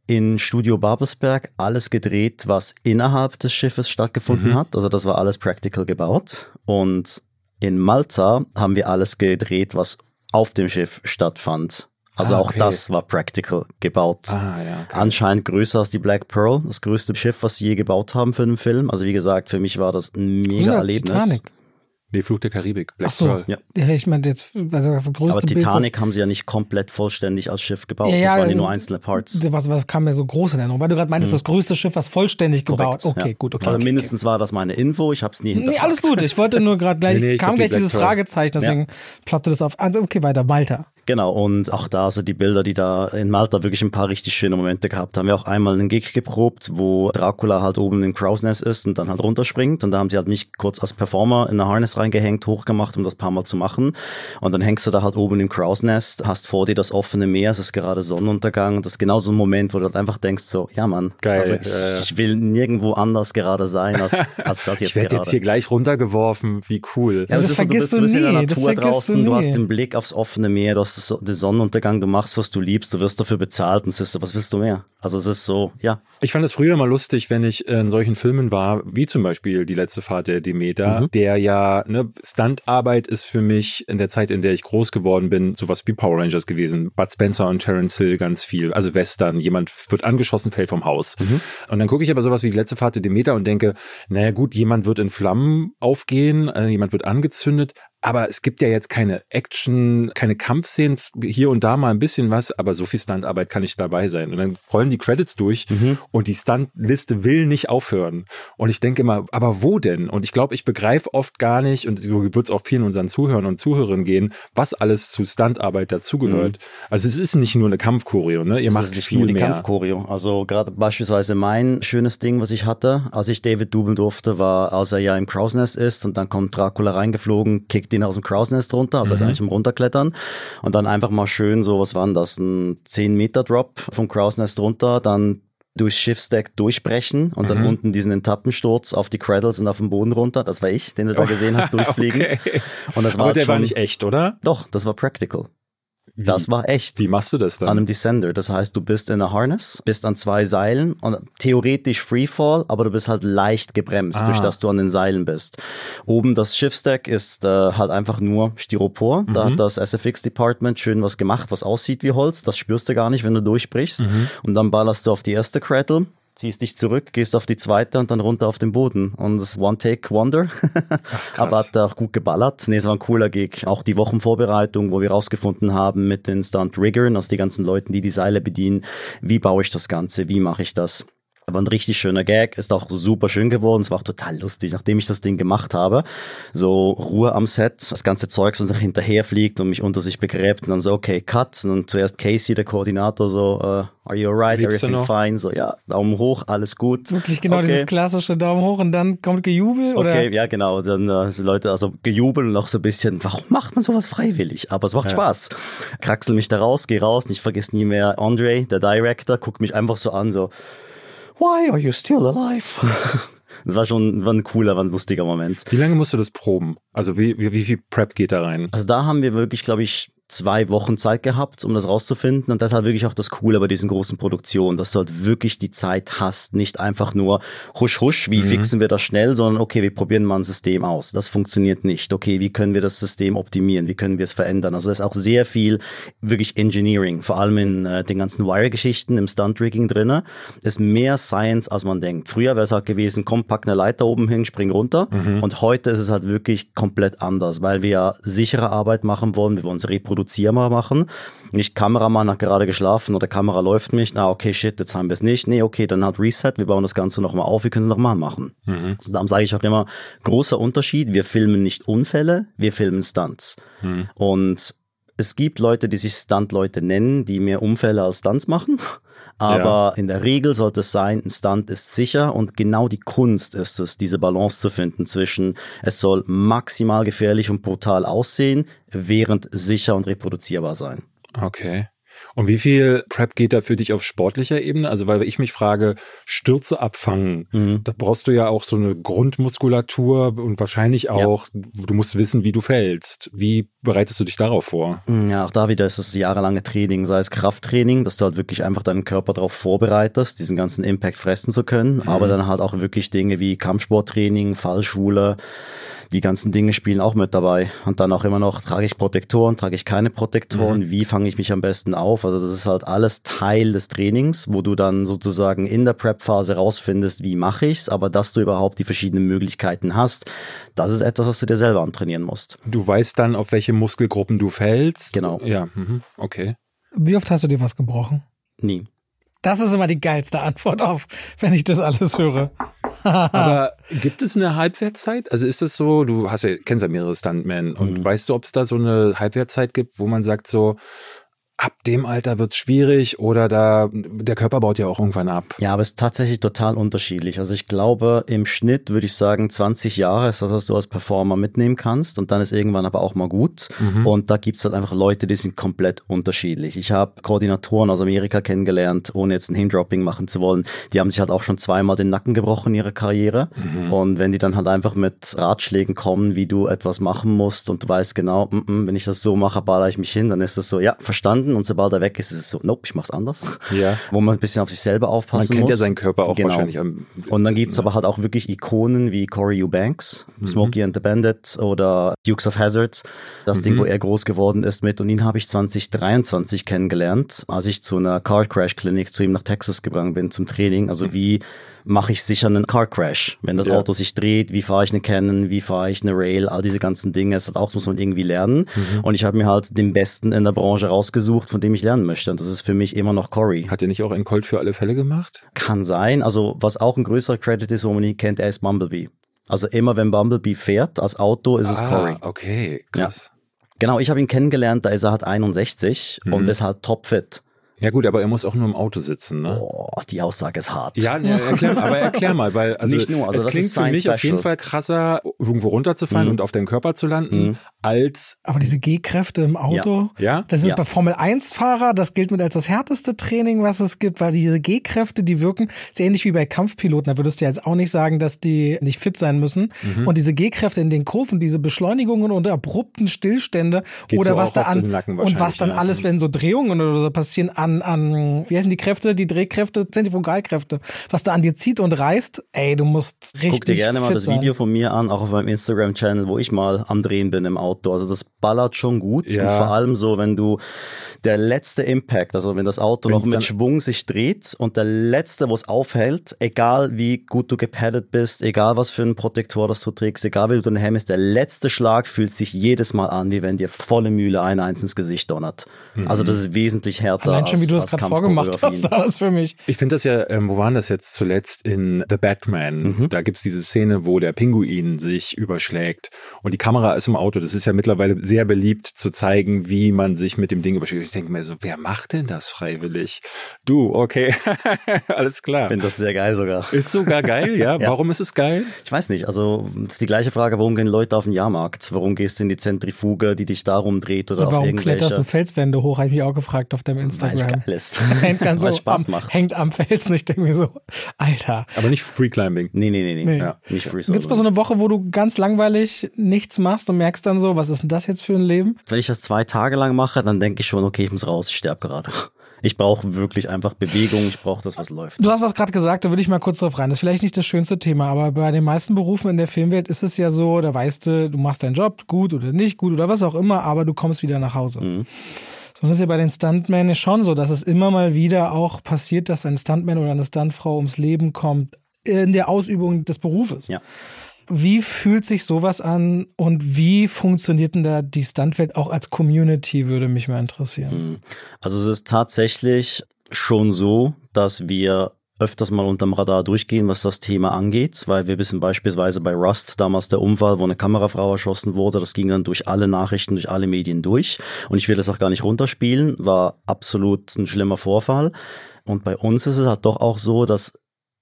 in Studio Babelsberg alles gedreht, was innerhalb des Schiffes stattgefunden mhm. hat. Also das war alles practical gebaut. Und in Malta haben wir alles gedreht, was auf dem Schiff stattfand. Also ah, okay. auch das war practical gebaut. Ah, ja, okay. Anscheinend größer als die Black Pearl, das größte Schiff, was sie je gebaut haben für einen Film. Also wie gesagt, für mich war das ein mega Erlebnis. Titanic. Nee, Flug der Karibik, Black Ach so, Pearl. Ja. ja, ich meine jetzt, also das größte Aber Titanic Bild, haben sie ja nicht komplett vollständig als Schiff gebaut, ja, ja, das waren also, ja nur einzelne Parts. Was, was kam mir so groß in Erinnerung? Weil du gerade meintest, mhm. das größte Schiff, was vollständig gebaut. Korrekt, okay, ja. gut, okay. Also okay, mindestens okay. war das meine Info, ich habe es nie hinterfragt. Nee, alles gut, ich wollte nur gerade gleich, nee, nee, kam gleich dieses Pearl. Fragezeichen, deswegen ja. ploppte das auf. Also okay, weiter, Malta. Genau, und auch da sind die Bilder, die da in Malta wirklich ein paar richtig schöne Momente gehabt haben. Wir haben auch einmal einen Gig geprobt, wo Dracula halt oben im Crow's Nest ist und dann halt runterspringt. Und da haben sie halt mich kurz als Performer in eine Harness reingehängt, hochgemacht, um das paar Mal zu machen. Und dann hängst du da halt oben im Crow's Nest, hast vor dir das offene Meer, es ist gerade Sonnenuntergang. Und das ist genau so ein Moment, wo du halt einfach denkst so, ja Mann, geil. Also ich, äh, ich will nirgendwo anders gerade sein, als, als das jetzt ich werd gerade. Jetzt hier gleich runtergeworfen, wie cool. Ja, das, das ist so, du bist, du bist in der Natur draußen, du, du hast den Blick aufs offene Meer, du hast den Sonnenuntergang, du machst, was du liebst, du wirst dafür bezahlt und es ist so, was willst du mehr? Also es ist so, ja. Ich fand es früher mal lustig, wenn ich in solchen Filmen war, wie zum Beispiel Die letzte Fahrt der Demeter, mhm. der ja, ne, Stuntarbeit ist für mich in der Zeit, in der ich groß geworden bin, sowas wie Power Rangers gewesen. Bud Spencer und Terence Hill ganz viel, also Western, jemand wird angeschossen, fällt vom Haus. Mhm. Und dann gucke ich aber sowas wie Die letzte Fahrt der Demeter und denke, naja gut, jemand wird in Flammen aufgehen, äh, jemand wird angezündet, aber es gibt ja jetzt keine Action, keine Kampfszenen, hier und da mal ein bisschen was, aber so viel Stuntarbeit kann nicht dabei sein. Und dann rollen die Credits durch mhm. und die Stuntliste will nicht aufhören. Und ich denke immer, aber wo denn? Und ich glaube, ich begreife oft gar nicht, und so wird es auch vielen unseren Zuhörern und Zuhörerinnen gehen, was alles zu Stuntarbeit dazugehört. Mhm. Also es ist nicht nur eine Kampfchoreo, ne? Ihr es macht ist nicht viel nur die mehr. Kampfchoreo. Also gerade beispielsweise mein schönes Ding, was ich hatte, als ich David dubeln durfte, war, als er ja im Crow's Nest ist und dann kommt Dracula reingeflogen, kickt ihn aus dem Crow's Nest runter, also mhm. eigentlich im Runterklettern und dann einfach mal schön so, was war denn das, ein zehn Meter Drop vom Crow's Nest runter, dann durchs Schiffsdeck durchbrechen und mhm. dann unten diesen Etappensturz auf die Cradles und auf den Boden runter, das war ich, den du da gesehen hast, durchfliegen. Okay. Und das war Aber der schon, war nicht echt, oder? Doch, das war practical. Wie? Das war echt. Wie machst du das dann? An einem Descender. Das heißt, du bist in einer Harness, bist an zwei Seilen und theoretisch Freefall, aber du bist halt leicht gebremst, ah. durch das du an den Seilen bist. Oben das Schiffsdeck ist äh, halt einfach nur Styropor. Mhm. Da hat das S F X-Department schön was gemacht, was aussieht wie Holz. Das spürst du gar nicht, wenn du durchbrichst. Mhm. Und dann ballerst du auf die erste Cradle, ziehst dich zurück, gehst auf die zweite und dann runter auf den Boden. Und das One-Take-Wonder. Aber hat auch gut geballert. Nee, es war ein cooler Gig. Auch die Wochenvorbereitung, wo wir rausgefunden haben mit den Stunt-Riggern, also die ganzen Leuten, die die Seile bedienen. Wie baue ich das Ganze? Wie mache ich das? War ein richtig schöner Gag, ist auch super schön geworden, es war auch total lustig, nachdem ich das Ding gemacht habe. So Ruhe am Set, das ganze Zeug so hinterher fliegt und mich unter sich begräbt und dann so, okay, cut. Und dann zuerst Casey, der Koordinator, so, uh, are you alright, Liebst everything fine? So, ja, Daumen hoch, alles gut. Wirklich genau okay. Dieses klassische Daumen hoch und dann kommt Gejubel, oder? Okay, ja genau, dann äh, die Leute, also gejubelt und auch so ein bisschen, warum macht man sowas freiwillig? Aber es macht ja. Spaß. Kraxel mich da raus, geh raus und ich vergesse nie mehr Andre, der Director, guckt mich einfach so an, so, why are you still alive? Das war schon war ein cooler, war ein lustiger Moment. Wie lange musst du das proben? Also wie, wie, wie viel Prep geht da rein? Also da haben wir wirklich, glaube ich, zwei Wochen Zeit gehabt, um das rauszufinden. Und das ist halt wirklich auch das Coole bei diesen großen Produktionen, dass du halt wirklich die Zeit hast, nicht einfach nur husch husch, wie mhm. fixen wir das schnell, sondern okay, wir probieren mal ein System aus. Das funktioniert nicht. Okay, wie können wir das System optimieren? Wie können wir es verändern? Also da ist auch sehr viel wirklich Engineering, vor allem in äh, den ganzen Wire-Geschichten, im Stunt-Rigging drinne, ist mehr Science, als man denkt. Früher wäre es halt gewesen, komm, pack eine Leiter oben hin, spring runter. Mhm. Und heute ist es halt wirklich komplett anders, weil wir ja sichere Arbeit machen wollen, wir wollen es reproduzierbar machen. Nicht Kameramann hat gerade geschlafen oder Kamera läuft nicht. Ah, okay, shit, jetzt haben wir es nicht. Nee, okay, dann halt Reset. Wir bauen das Ganze nochmal auf. Wir können es nochmal machen. Mhm. Darum sage ich auch immer, großer Unterschied. Wir filmen nicht Unfälle, wir filmen Stunts. Mhm. Und es gibt Leute, die sich Stunt-Leute nennen, die mehr Unfälle als Stunts machen. Aber ja. in der Regel sollte es sein, ein Stunt ist sicher und genau die Kunst ist es, diese Balance zu finden zwischen, es soll maximal gefährlich und brutal aussehen, während sicher und reproduzierbar sein. Okay. Und wie viel Prep geht da für dich auf sportlicher Ebene? Also weil ich mich frage, Stürze abfangen, mhm. da brauchst du ja auch so eine Grundmuskulatur und wahrscheinlich auch, ja. du musst wissen, wie du fällst. Wie bereitest du dich darauf vor? Ja, auch da wieder ist es jahrelange Training, sei es Krafttraining, dass du halt wirklich einfach deinen Körper darauf vorbereitest, diesen ganzen Impact fressen zu können, mhm. aber dann halt auch wirklich Dinge wie Kampfsporttraining, Fallschule, die ganzen Dinge spielen auch mit dabei. Und dann auch immer noch, trage ich Protektoren, trage ich keine Protektoren, mhm. wie fange ich mich am besten auf? Also das ist halt alles Teil des Trainings, wo du dann sozusagen in der Prep-Phase rausfindest, wie mache ich's, aber dass du überhaupt die verschiedenen Möglichkeiten hast, das ist etwas, was du dir selber antrainieren musst. Du weißt dann, auf welche Muskelgruppen du fällst? Genau. Ja, mhm. okay. Wie oft hast du dir was gebrochen? Nie. Das ist immer die geilste Antwort auf, wenn ich das alles höre. Aber gibt es eine Halbwertszeit? Also ist es so, du hast ja, kennst ja mehrere Stuntmen und mhm. weißt du, ob es da so eine Halbwertszeit gibt, wo man sagt so, ab dem Alter wird es schwierig oder da der Körper baut ja auch irgendwann ab. Ja, aber es ist tatsächlich total unterschiedlich. Also ich glaube, im Schnitt würde ich sagen, zwanzig Jahre ist das, was du als Performer mitnehmen kannst und dann ist irgendwann aber auch mal gut. Mhm. Und da gibt es halt einfach Leute, die sind komplett unterschiedlich. Ich habe Koordinatoren aus Amerika kennengelernt, ohne jetzt ein Name-Dropping machen zu wollen. Die haben sich halt auch schon zweimal den Nacken gebrochen in ihrer Karriere. Mhm. Und wenn die dann halt einfach mit Ratschlägen kommen, wie du etwas machen musst und du weißt genau, m -m, wenn ich das so mache, baller ich mich hin, dann ist das so, ja, verstanden. Und sobald er weg ist, ist es so, nope, ich mach's anders. Ja. Wo man ein bisschen auf sich selber aufpassen muss. Man kennt muss. ja seinen Körper auch genau. wahrscheinlich am Und dann gibt's aber halt auch wirklich Ikonen wie Corey Eubanks, mhm. Smokey and the Bandit oder Dukes of Hazzard. Das mhm. Ding, wo er groß geworden ist mit. Und ihn habe ich zwanzig dreiundzwanzig kennengelernt, als ich zu einer Car Crash Klinik zu ihm nach Texas gegangen bin zum Training. Also mhm. wie mache ich sicher einen Car Crash, wenn das ja. Auto sich dreht, wie fahre ich eine Canon, wie fahre ich eine Rail, all diese ganzen Dinge, das auch muss man irgendwie lernen. Mhm. Und ich habe mir halt den Besten in der Branche rausgesucht, von dem ich lernen möchte. Und das ist für mich immer noch Corey. Hat er nicht auch einen Colt für alle Fälle gemacht? Kann sein. Also was auch ein größerer Credit ist, wo man ihn kennt, er ist Bumblebee. Also immer wenn Bumblebee fährt, als Auto ist es ah, Corey. Okay, krass. Ja. Genau, ich habe ihn kennengelernt, da ist er halt einundsechzig mhm. und ist halt topfit. Ja gut, aber er muss auch nur im Auto sitzen, ne? Oh, die Aussage ist hart. Ja, ne, erklär, aber erklär mal, weil also, nicht nur, also es das klingt ist für mich special. auf jeden Fall krasser, irgendwo runterzufallen mhm. und auf deinen Körper zu landen, mhm. als... Aber diese G-Kräfte im Auto, ja. ja? das ist ja. bei Formel eins Fahrer, das gilt mit als das härteste Training, was es gibt, weil diese G-Kräfte, die wirken, ist ähnlich wie bei Kampfpiloten, da würdest du jetzt auch nicht sagen, dass die nicht fit sein müssen. Mhm. Und diese G-Kräfte in den Kurven, diese Beschleunigungen und abrupten Stillstände Geht oder so was da an und was dann ja. alles, wenn so Drehungen oder so passieren, an, an wie heißen die Kräfte, die Drehkräfte, Zentrifugalkräfte, was da an dir zieht und reißt, ey, du musst richtig Guck dir gerne mal fit das sein. Video von mir an, auch auf meinem Instagram-Channel, wo ich mal am Drehen bin im Auto. Also das ballert schon gut. Ja. Und vor allem so, wenn du der letzte Impact, also wenn das Auto Wenn's noch mit Schwung sich dreht und der letzte, wo es aufhält, egal wie gut du gepaddet bist, egal was für einen Protektor das du trägst, egal wie du den Helm ist, der letzte Schlag fühlt sich jedes Mal an, wie wenn dir volle Mühle einer eins ins Gesicht donnert. Mhm. Also das ist wesentlich härter. Allein schon, wie du das gerade vorgemacht hast, war das für mich. Ich finde das ja, ähm, wo waren das jetzt zuletzt? In The Batman. Mhm. Da gibt's diese Szene, wo der Pinguin sich überschlägt und die Kamera ist im Auto. Das ist ja mittlerweile sehr beliebt zu zeigen, wie man sich mit dem Ding überschlägt. Ich denke mir so, wer macht denn das freiwillig? Du, okay, alles klar. Ich finde das sehr geil sogar. Ist sogar geil, ja? ja? Warum ist es geil? Ich weiß nicht, also das ist die gleiche Frage, warum gehen Leute auf den Jahrmarkt? Warum gehst du in die Zentrifuge, die dich darum dreht oder und auf warum irgendwelche... Warum kletterst du Felswände hoch, habe ich mich auch gefragt auf deinem Instagram. Weil es geil ist. Hängt dann so Spaß am, macht. hängt am Felsen, ich denke mir so, Alter. Aber nicht Free Climbing. Nee, nee, nee, nee. nee. Ja, nicht Free Solo. Gibt's mal so eine Woche, wo du ganz langweilig nichts machst und merkst dann so, was ist denn das jetzt für ein Leben? Wenn ich das zwei Tage lang mache, dann denke ich schon, okay, ich muss raus, ich sterbe gerade. Ich brauche wirklich einfach Bewegung, ich brauche das, was läuft. Du hast was gerade gesagt, da würde ich mal kurz drauf rein. Das ist vielleicht nicht das schönste Thema, aber bei den meisten Berufen in der Filmwelt ist es ja so, da weißt du, du machst deinen Job gut oder nicht gut oder was auch immer, aber du kommst wieder nach Hause. Mhm. So, und das ist ja bei den Stuntmen schon so, dass es immer mal wieder auch passiert, dass ein Stuntman oder eine Stuntfrau ums Leben kommt in der Ausübung des Berufes. Ja. Wie fühlt sich sowas an und wie funktioniert denn da die Stuntwelt auch als Community, würde mich mal interessieren. Also es ist tatsächlich schon so, dass wir öfters mal unterm Radar durchgehen, was das Thema angeht, weil wir wissen beispielsweise bei Rust, damals der Unfall, wo eine Kamerafrau erschossen wurde, das ging dann durch alle Nachrichten, durch alle Medien durch und ich will das auch gar nicht runterspielen, war absolut ein schlimmer Vorfall und bei uns ist es halt doch auch so, dass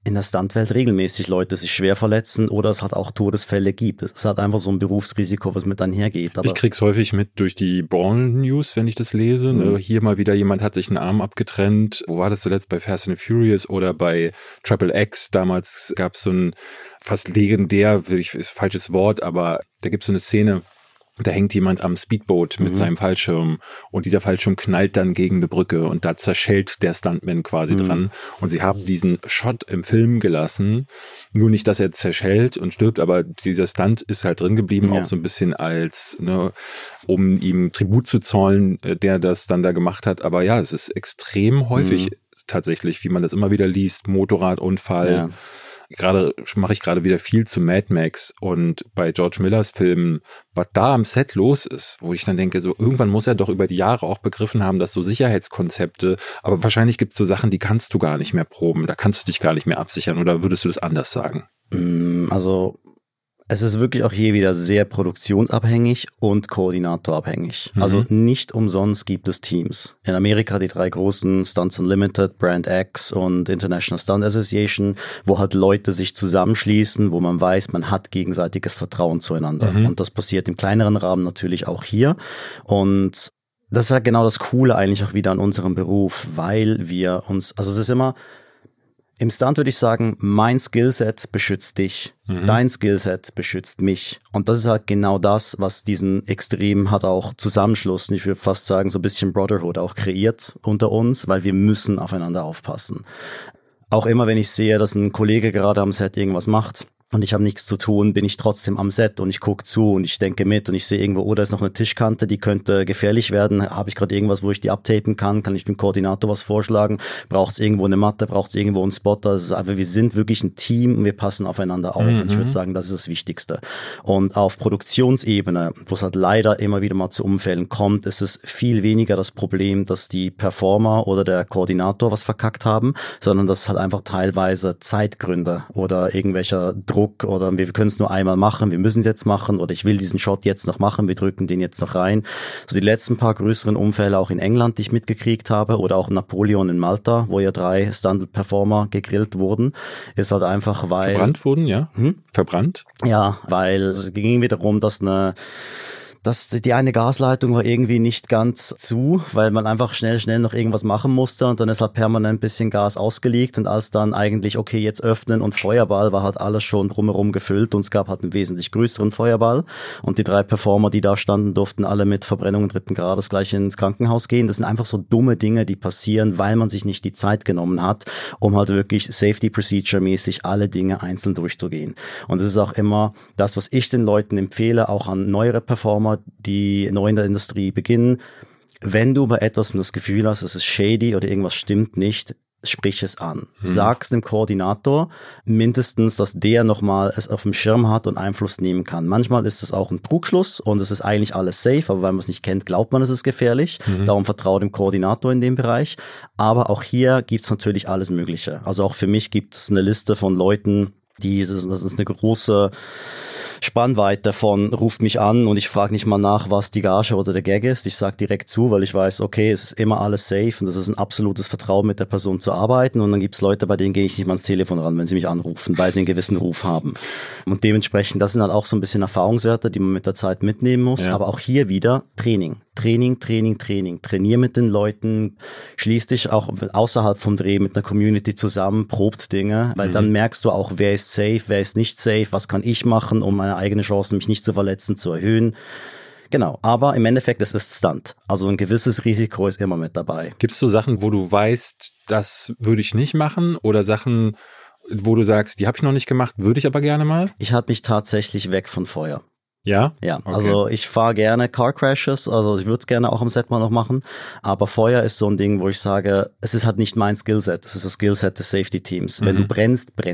in der Stuntwelt regelmäßig Leute sich schwer verletzen oder es hat auch Todesfälle gibt. Es hat einfach so ein Berufsrisiko, was mit einhergeht. Aber ich krieg's häufig mit durch die Braun-News, wenn ich das lese. Mhm. Ne? Hier mal wieder jemand hat sich einen Arm abgetrennt. Wo war das zuletzt? Bei Fast and Furious oder bei Triple X? Damals gab's so ein fast legendär, will ich, ist falsches Wort, aber da gibt's so eine Szene, da hängt jemand am Speedboat mit mhm. seinem Fallschirm und dieser Fallschirm knallt dann gegen eine Brücke und da zerschellt der Stuntman quasi mhm. dran und sie haben diesen Shot im Film gelassen, nur nicht, dass er zerschellt und stirbt, aber dieser Stunt ist halt drin geblieben, ja. auch so ein bisschen als, ne, um ihm Tribut zu zollen, der das dann da gemacht hat, aber ja, es ist extrem häufig mhm. tatsächlich, wie man das immer wieder liest, Motorradunfall, ja. Gerade mache ich gerade wieder viel zu Mad Max und bei George Millers Filmen, was da am Set los ist, wo ich dann denke, so irgendwann muss er doch über die Jahre auch begriffen haben, dass so Sicherheitskonzepte, aber wahrscheinlich gibt es so Sachen, die kannst du gar nicht mehr proben, da kannst du dich gar nicht mehr absichern oder würdest du das anders sagen? Also es ist wirklich auch hier wieder sehr produktionsabhängig und koordinatorabhängig. Mhm. Also nicht umsonst gibt es Teams. In Amerika die drei großen Stunts Unlimited, Brand X und International Stunt Association, wo halt Leute sich zusammenschließen, wo man weiß, man hat gegenseitiges Vertrauen zueinander. Mhm. Und das passiert im kleineren Rahmen natürlich auch hier. Und das ist halt genau das Coole eigentlich auch wieder an unserem Beruf, weil wir uns, also es ist immer, im Stunt würde ich sagen, mein Skillset beschützt dich, mhm. dein Skillset beschützt mich. Und das ist halt genau das, was diesen Extrem hat auch Zusammenschluss, ich würde fast sagen, so ein bisschen Brotherhood auch kreiert unter uns, weil wir müssen aufeinander aufpassen. Auch immer, wenn ich sehe, dass ein Kollege gerade am Set irgendwas macht, und ich habe nichts zu tun, bin ich trotzdem am Set und ich gucke zu und ich denke mit und ich sehe irgendwo, oh, da ist noch eine Tischkante, die könnte gefährlich werden. Habe ich gerade irgendwas, wo ich die abtapen kann? Kann ich dem Koordinator was vorschlagen? Braucht es irgendwo eine Matte? Braucht es irgendwo einen Spotter? Das ist einfach, wir sind wirklich ein Team und wir passen aufeinander auf. Mhm. Und ich würde sagen, das ist das Wichtigste. Und auf Produktionsebene, wo es halt leider immer wieder mal zu Unfällen kommt, ist es viel weniger das Problem, dass die Performer oder der Koordinator was verkackt haben, sondern das halt einfach teilweise Zeitgründe oder irgendwelcher Druck oder wir können es nur einmal machen, wir müssen es jetzt machen oder ich will diesen Shot jetzt noch machen, wir drücken den jetzt noch rein. So die letzten paar größeren Unfälle auch in England, die ich mitgekriegt habe oder auch Napoleon in Malta, wo ja drei Stunt-Performer gegrillt wurden, ist halt einfach, weil... Verbrannt wurden, ja? Hm? Verbrannt? Ja, weil es ging wiederum, dass eine... Das, die eine Gasleitung war irgendwie nicht ganz zu, weil man einfach schnell, schnell noch irgendwas machen musste und dann ist halt permanent ein bisschen Gas ausgelegt und als dann eigentlich, okay, jetzt öffnen und Feuerball, war halt alles schon drumherum gefüllt und es gab halt einen wesentlich größeren Feuerball und die drei Performer, die da standen, durften alle mit Verbrennungen dritten Grades gleich ins Krankenhaus gehen. Das sind einfach so dumme Dinge, die passieren, weil man sich nicht die Zeit genommen hat, um halt wirklich Safety Procedure mäßig alle Dinge einzeln durchzugehen. Und das ist auch immer das, was ich den Leuten empfehle, auch an neuere Performer, die neu in der Industrie beginnen. Wenn du bei etwas das Gefühl hast, es ist shady oder irgendwas stimmt nicht, sprich es an. Hm. Sag's dem Koordinator, mindestens, dass der nochmal es auf dem Schirm hat und Einfluss nehmen kann. Manchmal ist es auch ein Trugschluss und es ist eigentlich alles safe, aber weil man es nicht kennt, glaubt man, es ist gefährlich. Mhm. Darum vertraue dem Koordinator in dem Bereich. Aber auch hier gibt's natürlich alles Mögliche. Also auch für mich gibt es eine Liste von Leuten, die, das ist eine große Spannweite von ruft mich an und ich frage nicht mal nach, was die Gage oder der Gag ist. Ich sage direkt zu, weil ich weiß, okay, es ist immer alles safe und das ist ein absolutes Vertrauen, mit der Person zu arbeiten. Und dann gibt es Leute, bei denen gehe ich nicht mal ans Telefon ran, wenn sie mich anrufen, weil sie einen gewissen Ruf haben. Und dementsprechend, das sind halt auch so ein bisschen Erfahrungswerte, die man mit der Zeit mitnehmen muss. Ja. Aber auch hier wieder Training. Training, Training, Training. Trainier mit den Leuten, schließ dich auch außerhalb vom Dreh mit einer Community zusammen, probt Dinge, weil mhm. dann merkst du auch, wer ist safe, wer ist nicht safe, was kann ich machen, um meine eigene Chance, mich nicht zu verletzen, zu erhöhen. Genau, aber im Endeffekt, es ist Stunt. Also ein gewisses Risiko ist immer mit dabei. Gibt es so Sachen, wo du weißt, das würde ich nicht machen oder Sachen, wo du sagst, die habe ich noch nicht gemacht, würde ich aber gerne mal? Ich halte mich tatsächlich weg von Feuer. Ja? Ja, okay. Also ich fahre gerne Car Crashes, also ich würde es gerne auch am Set mal noch machen, aber Feuer ist so ein Ding, wo ich sage, es ist halt nicht mein Skillset, es ist das Skillset des Safety Teams. Mhm. Wenn du brennst, brennst du.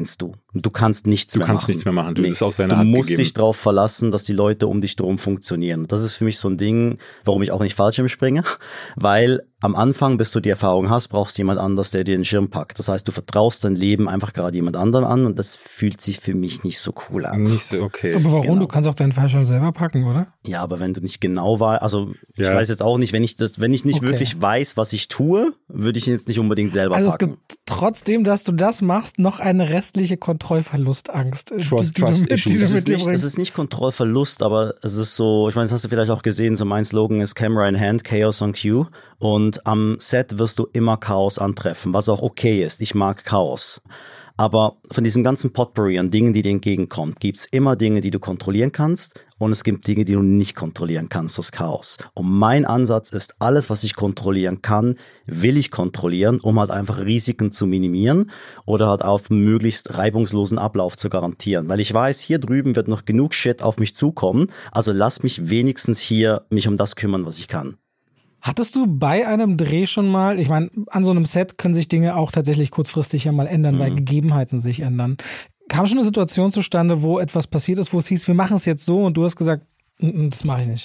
Du kannst nichts du mehr kannst machen. nichts mehr machen. Du, nee. bist aus deiner du Hand musst gegeben. dich darauf verlassen, dass die Leute um dich drum funktionieren. Das ist für mich so ein Ding, warum ich auch nicht Fallschirm springe, weil am Anfang, bis du die Erfahrung hast, brauchst du jemand anders, der dir den Schirm packt. Das heißt, du vertraust dein Leben einfach gerade jemand anderem an und das fühlt sich für mich nicht so cool an. Nicht so, okay. Aber warum? Genau. Du kannst auch deinen Fallschirm selber packen, oder? Ja, aber wenn du nicht genau weißt, also ich Ja. weiß jetzt auch nicht, wenn ich das, wenn ich nicht Okay. wirklich weiß, was ich tue, würde ich ihn jetzt nicht unbedingt selber Also es packen. gibt trotzdem, dass du das machst, noch eine restliche Kontrollverlustangst, die, Trust- die, du Trust mit, die Issues. du Es mit ist, dir nicht, es bringst. ist nicht Kontrollverlust, aber es ist so, ich meine, das hast du vielleicht auch gesehen, so mein Slogan ist Camera in Hand, Chaos on Cue. Und am Set wirst du immer Chaos antreffen, was auch okay ist. Ich mag Chaos. Aber von diesem ganzen Potpourri an Dingen, die dir entgegenkommt, gibt's immer Dinge, die du kontrollieren kannst und es gibt Dinge, die du nicht kontrollieren kannst, das Chaos. Und mein Ansatz ist, alles, was ich kontrollieren kann, will ich kontrollieren, um halt einfach Risiken zu minimieren oder halt auf möglichst reibungslosen Ablauf zu garantieren. Weil ich weiß, hier drüben wird noch genug Shit auf mich zukommen, also lass mich wenigstens hier mich um das kümmern, was ich kann. Hattest du bei einem Dreh schon mal, ich meine, an so einem Set können sich Dinge auch tatsächlich kurzfristig ja mal ändern, mhm. weil Gegebenheiten sich ändern. Kam schon eine Situation zustande, wo etwas passiert ist, wo es hieß, wir machen es jetzt so und du hast gesagt, das mache ich nicht?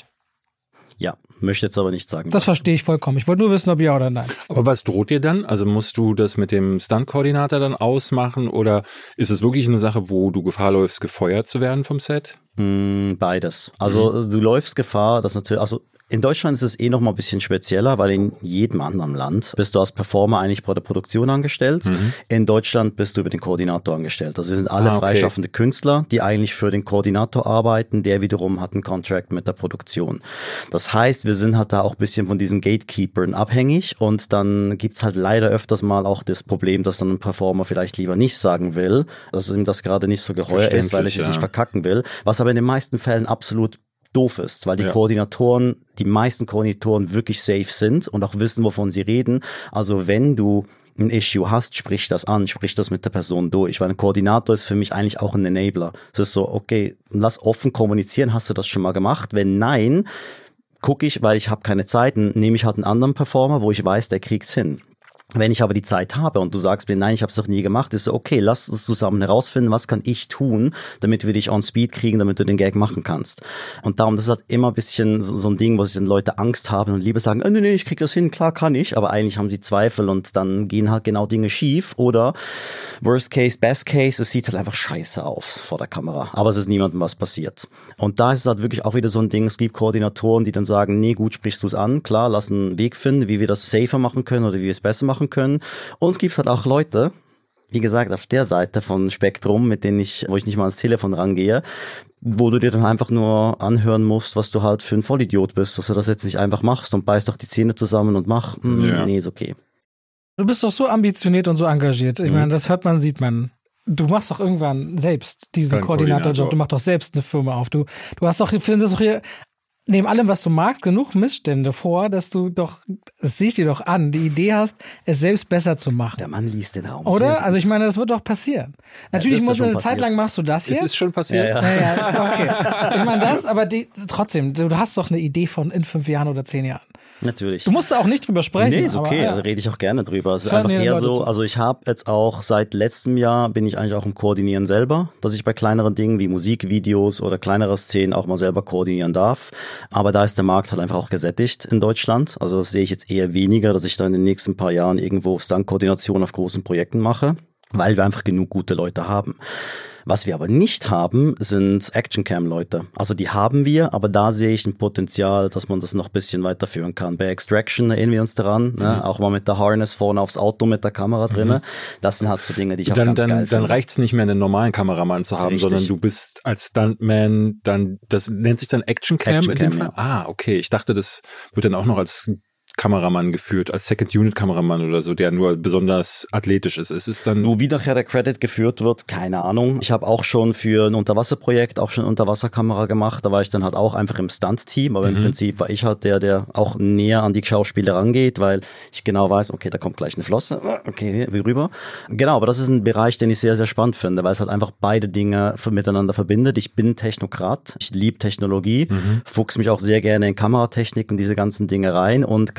Ja, möchte jetzt aber nicht sagen. Das was. verstehe ich vollkommen. Ich wollte nur wissen, ob ja oder nein. Aber was droht dir dann? Also musst du das mit dem Stunt-Koordinator dann ausmachen oder ist es wirklich eine Sache, wo du Gefahr läufst, gefeuert zu werden vom Set? Beides. Also mhm. du läufst Gefahr, dass natürlich, also in Deutschland ist es eh noch mal ein bisschen spezieller, weil in jedem anderen Land bist du als Performer eigentlich bei der Produktion angestellt. Mhm. In Deutschland bist du über den Koordinator angestellt. Also wir sind alle ah, okay. freischaffende Künstler, die eigentlich für den Koordinator arbeiten, der wiederum hat einen Contract mit der Produktion. Das heißt, wir sind halt da auch ein bisschen von diesen Gatekeepern abhängig und dann gibt's halt leider öfters mal auch das Problem, dass dann ein Performer vielleicht lieber nicht sagen will, dass ihm das gerade nicht so geheuer ist, weil er es ja. nicht verkacken will, was aber in den meisten Fällen absolut doof ist, weil die ja. Koordinatoren, die meisten Koordinatoren wirklich safe sind und auch wissen, wovon sie reden. Also wenn du ein Issue hast, sprich das an, sprich das mit der Person durch, weil ein Koordinator ist für mich eigentlich auch ein Enabler. Es ist so, okay, lass offen kommunizieren, hast du das schon mal gemacht? Wenn nein, gucke ich, weil ich habe keine Zeit, nehme ich halt einen anderen Performer, wo ich weiß, der kriegt's hin. Wenn ich aber die Zeit habe und du sagst mir, nein, ich habe es doch nie gemacht, ist so, okay, lass uns zusammen herausfinden, was kann ich tun, damit wir dich on speed kriegen, damit du den Gag machen kannst. Und darum, das ist halt immer ein bisschen so, so ein Ding, wo sich dann Leute Angst haben und lieber sagen, oh, nee, nee, ich krieg das hin, klar kann ich, aber eigentlich haben sie Zweifel und dann gehen halt genau Dinge schief oder worst case, best case, es sieht halt einfach scheiße aus vor der Kamera, aber es ist niemandem was passiert. Und da ist es halt wirklich auch wieder so ein Ding, es gibt Koordinatoren, die dann sagen, nee, gut, sprichst du es an, klar, lass einen Weg finden, wie wir das safer machen können oder wie wir es besser machen können. Und es gibt halt auch Leute, wie gesagt, auf der Seite von Spektrum, mit denen ich, wo ich nicht mal ans Telefon rangehe, wo du dir dann einfach nur anhören musst, was du halt für ein Vollidiot bist, dass du das jetzt nicht einfach machst und beißt doch die Zähne zusammen und mach, mm, ja. nee, ist okay. Du bist doch so ambitioniert und so engagiert. Ich mhm. meine, das hört man, sieht man. Du machst doch irgendwann selbst diesen Koordinatorjob. Du machst doch selbst eine Firma auf. Du, du hast doch, findest doch hier neben allem, was du magst, genug Missstände vor, dass du doch, das sehe ich dir doch an, die Idee hast, es selbst besser zu machen. Der Mann liest den Raum. Oder? Also ich meine, das wird doch passieren. Natürlich, muss eine Zeit lang machst du das jetzt. Es ist schon passiert. Ja, ja. Ja, ja, okay. Ich meine das, aber die, trotzdem, du hast doch eine Idee von in fünf Jahren oder zehn Jahren. Natürlich. Du musst da auch nicht drüber sprechen. Nee, ist okay, aber, ja. also rede ich auch gerne drüber. Es ist einfach eher so, also ich habe jetzt auch seit letztem Jahr bin ich eigentlich auch im Koordinieren selber, dass ich bei kleineren Dingen wie Musikvideos oder kleinere Szenen auch mal selber koordinieren darf. Aber da ist der Markt halt einfach auch gesättigt in Deutschland. Also das sehe ich jetzt eher weniger, dass ich da in den nächsten paar Jahren irgendwo Stunt-Koordination auf großen Projekten mache, weil wir einfach genug gute Leute haben. Was wir aber nicht haben, sind Action-Cam-Leute. Also die haben wir, aber da sehe ich ein Potenzial, dass man das noch ein bisschen weiterführen kann. Bei Extraction erinnern wir uns daran, mhm. ne? Auch mal mit der Harness vorne aufs Auto mit der Kamera drinne. Mhm. Das sind halt so Dinge, die ich dann, halt auch ganz dann, geil finde. Dann reicht es nicht mehr, einen normalen Kameramann zu haben, Richtig. sondern du bist als Stuntman, dann, das nennt sich dann Action-Cam Action in dem Cam, Fall? ja. Ah, okay. Ich dachte, das wird dann auch noch als Kameramann geführt, als Second-Unit-Kameramann oder so, der nur besonders athletisch ist. Es ist dann Nur wie nachher der Credit geführt wird, keine Ahnung. Ich habe auch schon für ein Unterwasserprojekt auch schon eine Unterwasserkamera gemacht. Da war ich dann halt auch einfach im Stunt-Team, aber mhm. im Prinzip war ich halt der, der auch näher an die Schauspieler rangeht, weil ich genau weiß, okay, da kommt gleich eine Flosse, okay, wie rüber. Genau, aber das ist ein Bereich, den ich sehr, sehr spannend finde, weil es halt einfach beide Dinge miteinander verbindet. Ich bin Technokrat, ich liebe Technologie, mhm. fuchs mich auch sehr gerne in Kameratechnik und diese ganzen Dinge rein und kann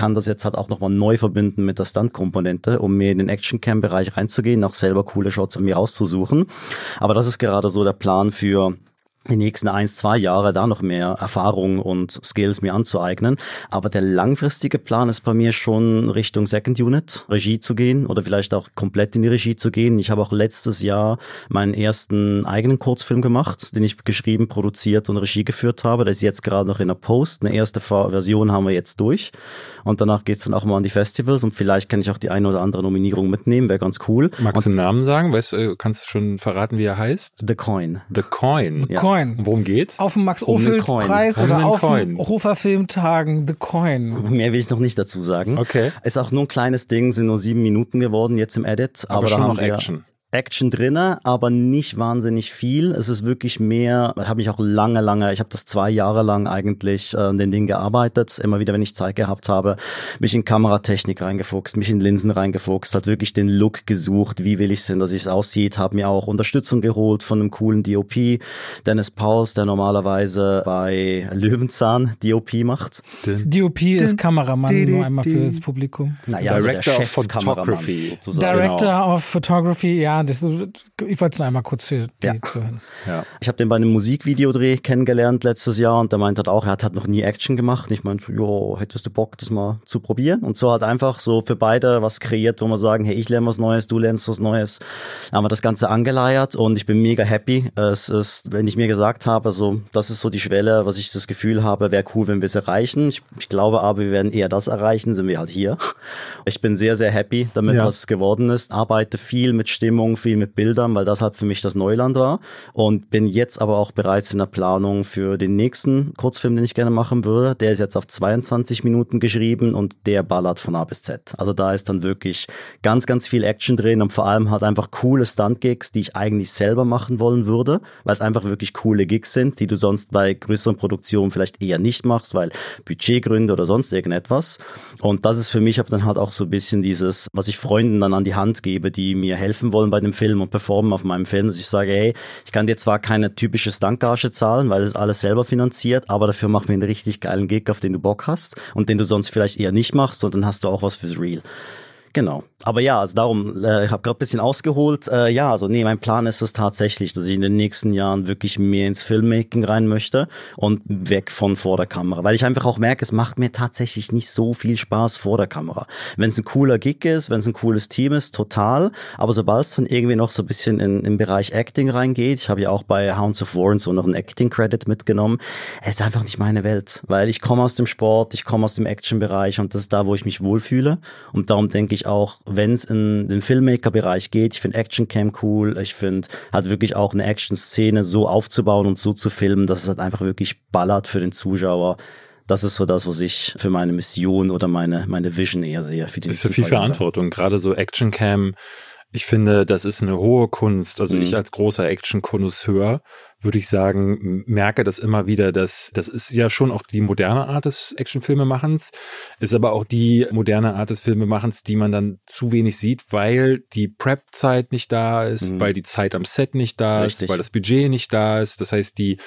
kann das jetzt halt auch nochmal neu verbinden mit der Stunt-Komponente, um mehr in den Action-Cam-Bereich reinzugehen, auch selber coole Shots an mir rauszusuchen. Aber das ist gerade so der Plan für die nächsten eins, zwei Jahre da noch mehr Erfahrung und Skills mir anzueignen. Aber der langfristige Plan ist bei mir schon Richtung Second Unit, Regie zu gehen oder vielleicht auch komplett in die Regie zu gehen. Ich habe auch letztes Jahr meinen ersten eigenen Kurzfilm gemacht, den ich geschrieben, produziert und Regie geführt habe. Der ist jetzt gerade noch in der Post. Eine erste Version haben wir jetzt durch. Und danach geht's dann auch mal an die Festivals und vielleicht kann ich auch die eine oder andere Nominierung mitnehmen. Wäre ganz cool. Magst du einen Namen sagen? Weißt du, kannst du schon verraten, wie er heißt? The Coin. The Coin. The Coin. Worum geht's? Auf dem Max-Ophüls-Preis Um oder den auf Coin. dem Hofer-Filmtagen The Coin. Mehr will ich noch nicht dazu sagen. Okay. Ist auch nur ein kleines Ding, sind nur sieben Minuten geworden jetzt im Edit. Aber, aber schon da haben noch wir Action. Action drinne, aber nicht wahnsinnig viel. Es ist wirklich mehr, habe ich auch lange, lange, ich habe das zwei Jahre lang eigentlich äh, an den Ding gearbeitet, immer wieder, wenn ich Zeit gehabt habe, mich in Kameratechnik reingefuchst, mich in Linsen reingefuchst, hat wirklich den Look gesucht, wie will ich es denn, dass es aussieht, habe mir auch Unterstützung geholt von einem coolen D O P, Dennis Pauls, der normalerweise bei Löwenzahn D O P macht. D O P ist Kameramann, nur einmal für das Publikum. Naja, also der Director of Chef-Kameramann Photography. sozusagen. Director Genau. of Photography, ja, das, ich wollte es nur einmal kurz für die Ja. zuhören. Ja. Ich habe den bei einem Musikvideodreh kennengelernt letztes Jahr und der meinte halt auch, er hat halt noch nie Action gemacht. Und ich meinte so, jo, hättest du Bock, das mal zu probieren? Und so hat einfach so für beide was kreiert, wo wir sagen, hey, ich lerne was Neues, du lernst was Neues. Dann haben wir das Ganze angeleiert und ich bin mega happy. Es ist, wenn ich mir gesagt habe, also das ist so die Schwelle, was ich das Gefühl habe, wäre cool, wenn wir es erreichen. Ich, ich glaube aber, wir werden eher das erreichen, sind wir halt hier. Ich bin sehr, sehr happy damit, Ja. was es geworden ist. Arbeite viel mit Stimmung, viel mit Bildern, weil das halt für mich das Neuland war und bin jetzt aber auch bereits in der Planung für den nächsten Kurzfilm, den ich gerne machen würde. Der ist jetzt auf zweiundzwanzig Minuten geschrieben und der ballert von A bis Z. Also da ist dann wirklich ganz, ganz viel Action drin und vor allem halt einfach coole Stunt-Gigs, die ich eigentlich selber machen wollen würde, weil es einfach wirklich coole Gigs sind, die du sonst bei größeren Produktionen vielleicht eher nicht machst, weil Budgetgründe oder sonst irgendetwas. Und das ist für mich aber dann halt auch so ein bisschen dieses, was ich Freunden dann an die Hand gebe, die mir helfen wollen bei dem Film und performen auf meinem Film, dass ich sage, hey, ich kann dir zwar keine typische Stuntgage zahlen, weil es alles selber finanziert, aber dafür mach mir einen richtig geilen Gig, auf den du Bock hast und den du sonst vielleicht eher nicht machst und dann hast du auch was fürs Real. Genau. Aber ja, also darum, äh, ich habe gerade ein bisschen ausgeholt. Äh, ja, also nee, mein Plan ist es tatsächlich, dass ich in den nächsten Jahren wirklich mehr ins Filmmaking rein möchte und weg von vor der Kamera. Weil ich einfach auch merke, es macht mir tatsächlich nicht so viel Spaß vor der Kamera. Wenn es ein cooler Gig ist, wenn es ein cooles Team ist, total. Aber sobald es dann irgendwie noch so ein bisschen in, im Bereich Acting reingeht, ich habe ja auch bei Hounds of War und so noch einen Acting-Credit mitgenommen, es ist einfach nicht meine Welt. Weil ich komme aus dem Sport, ich komme aus dem Action-Bereich und das ist da, wo ich mich wohlfühle. Und darum denke ich auch, wenn es in den Filmmaker-Bereich geht, ich finde Action-Cam cool, ich finde halt wirklich auch eine Action-Szene so aufzubauen und so zu filmen, dass es halt einfach wirklich ballert für den Zuschauer. Das ist so das, was ich für meine Mission oder meine, meine Vision eher sehe. Für die Das ist ja viel Verantwortung, gerade so Action-Cam. Ich finde, das ist eine hohe Kunst. Also mhm. ich als großer Action-Konnoisseur würde ich sagen, merke das immer wieder, dass das ist ja schon auch die moderne Art des Actionfilmemachens, ist aber auch die moderne Art des Filmemachens, die man dann zu wenig sieht, weil die Prep-Zeit nicht da ist, mhm. weil die Zeit am Set nicht da Richtig. ist, weil das Budget nicht da ist. Das heißt, die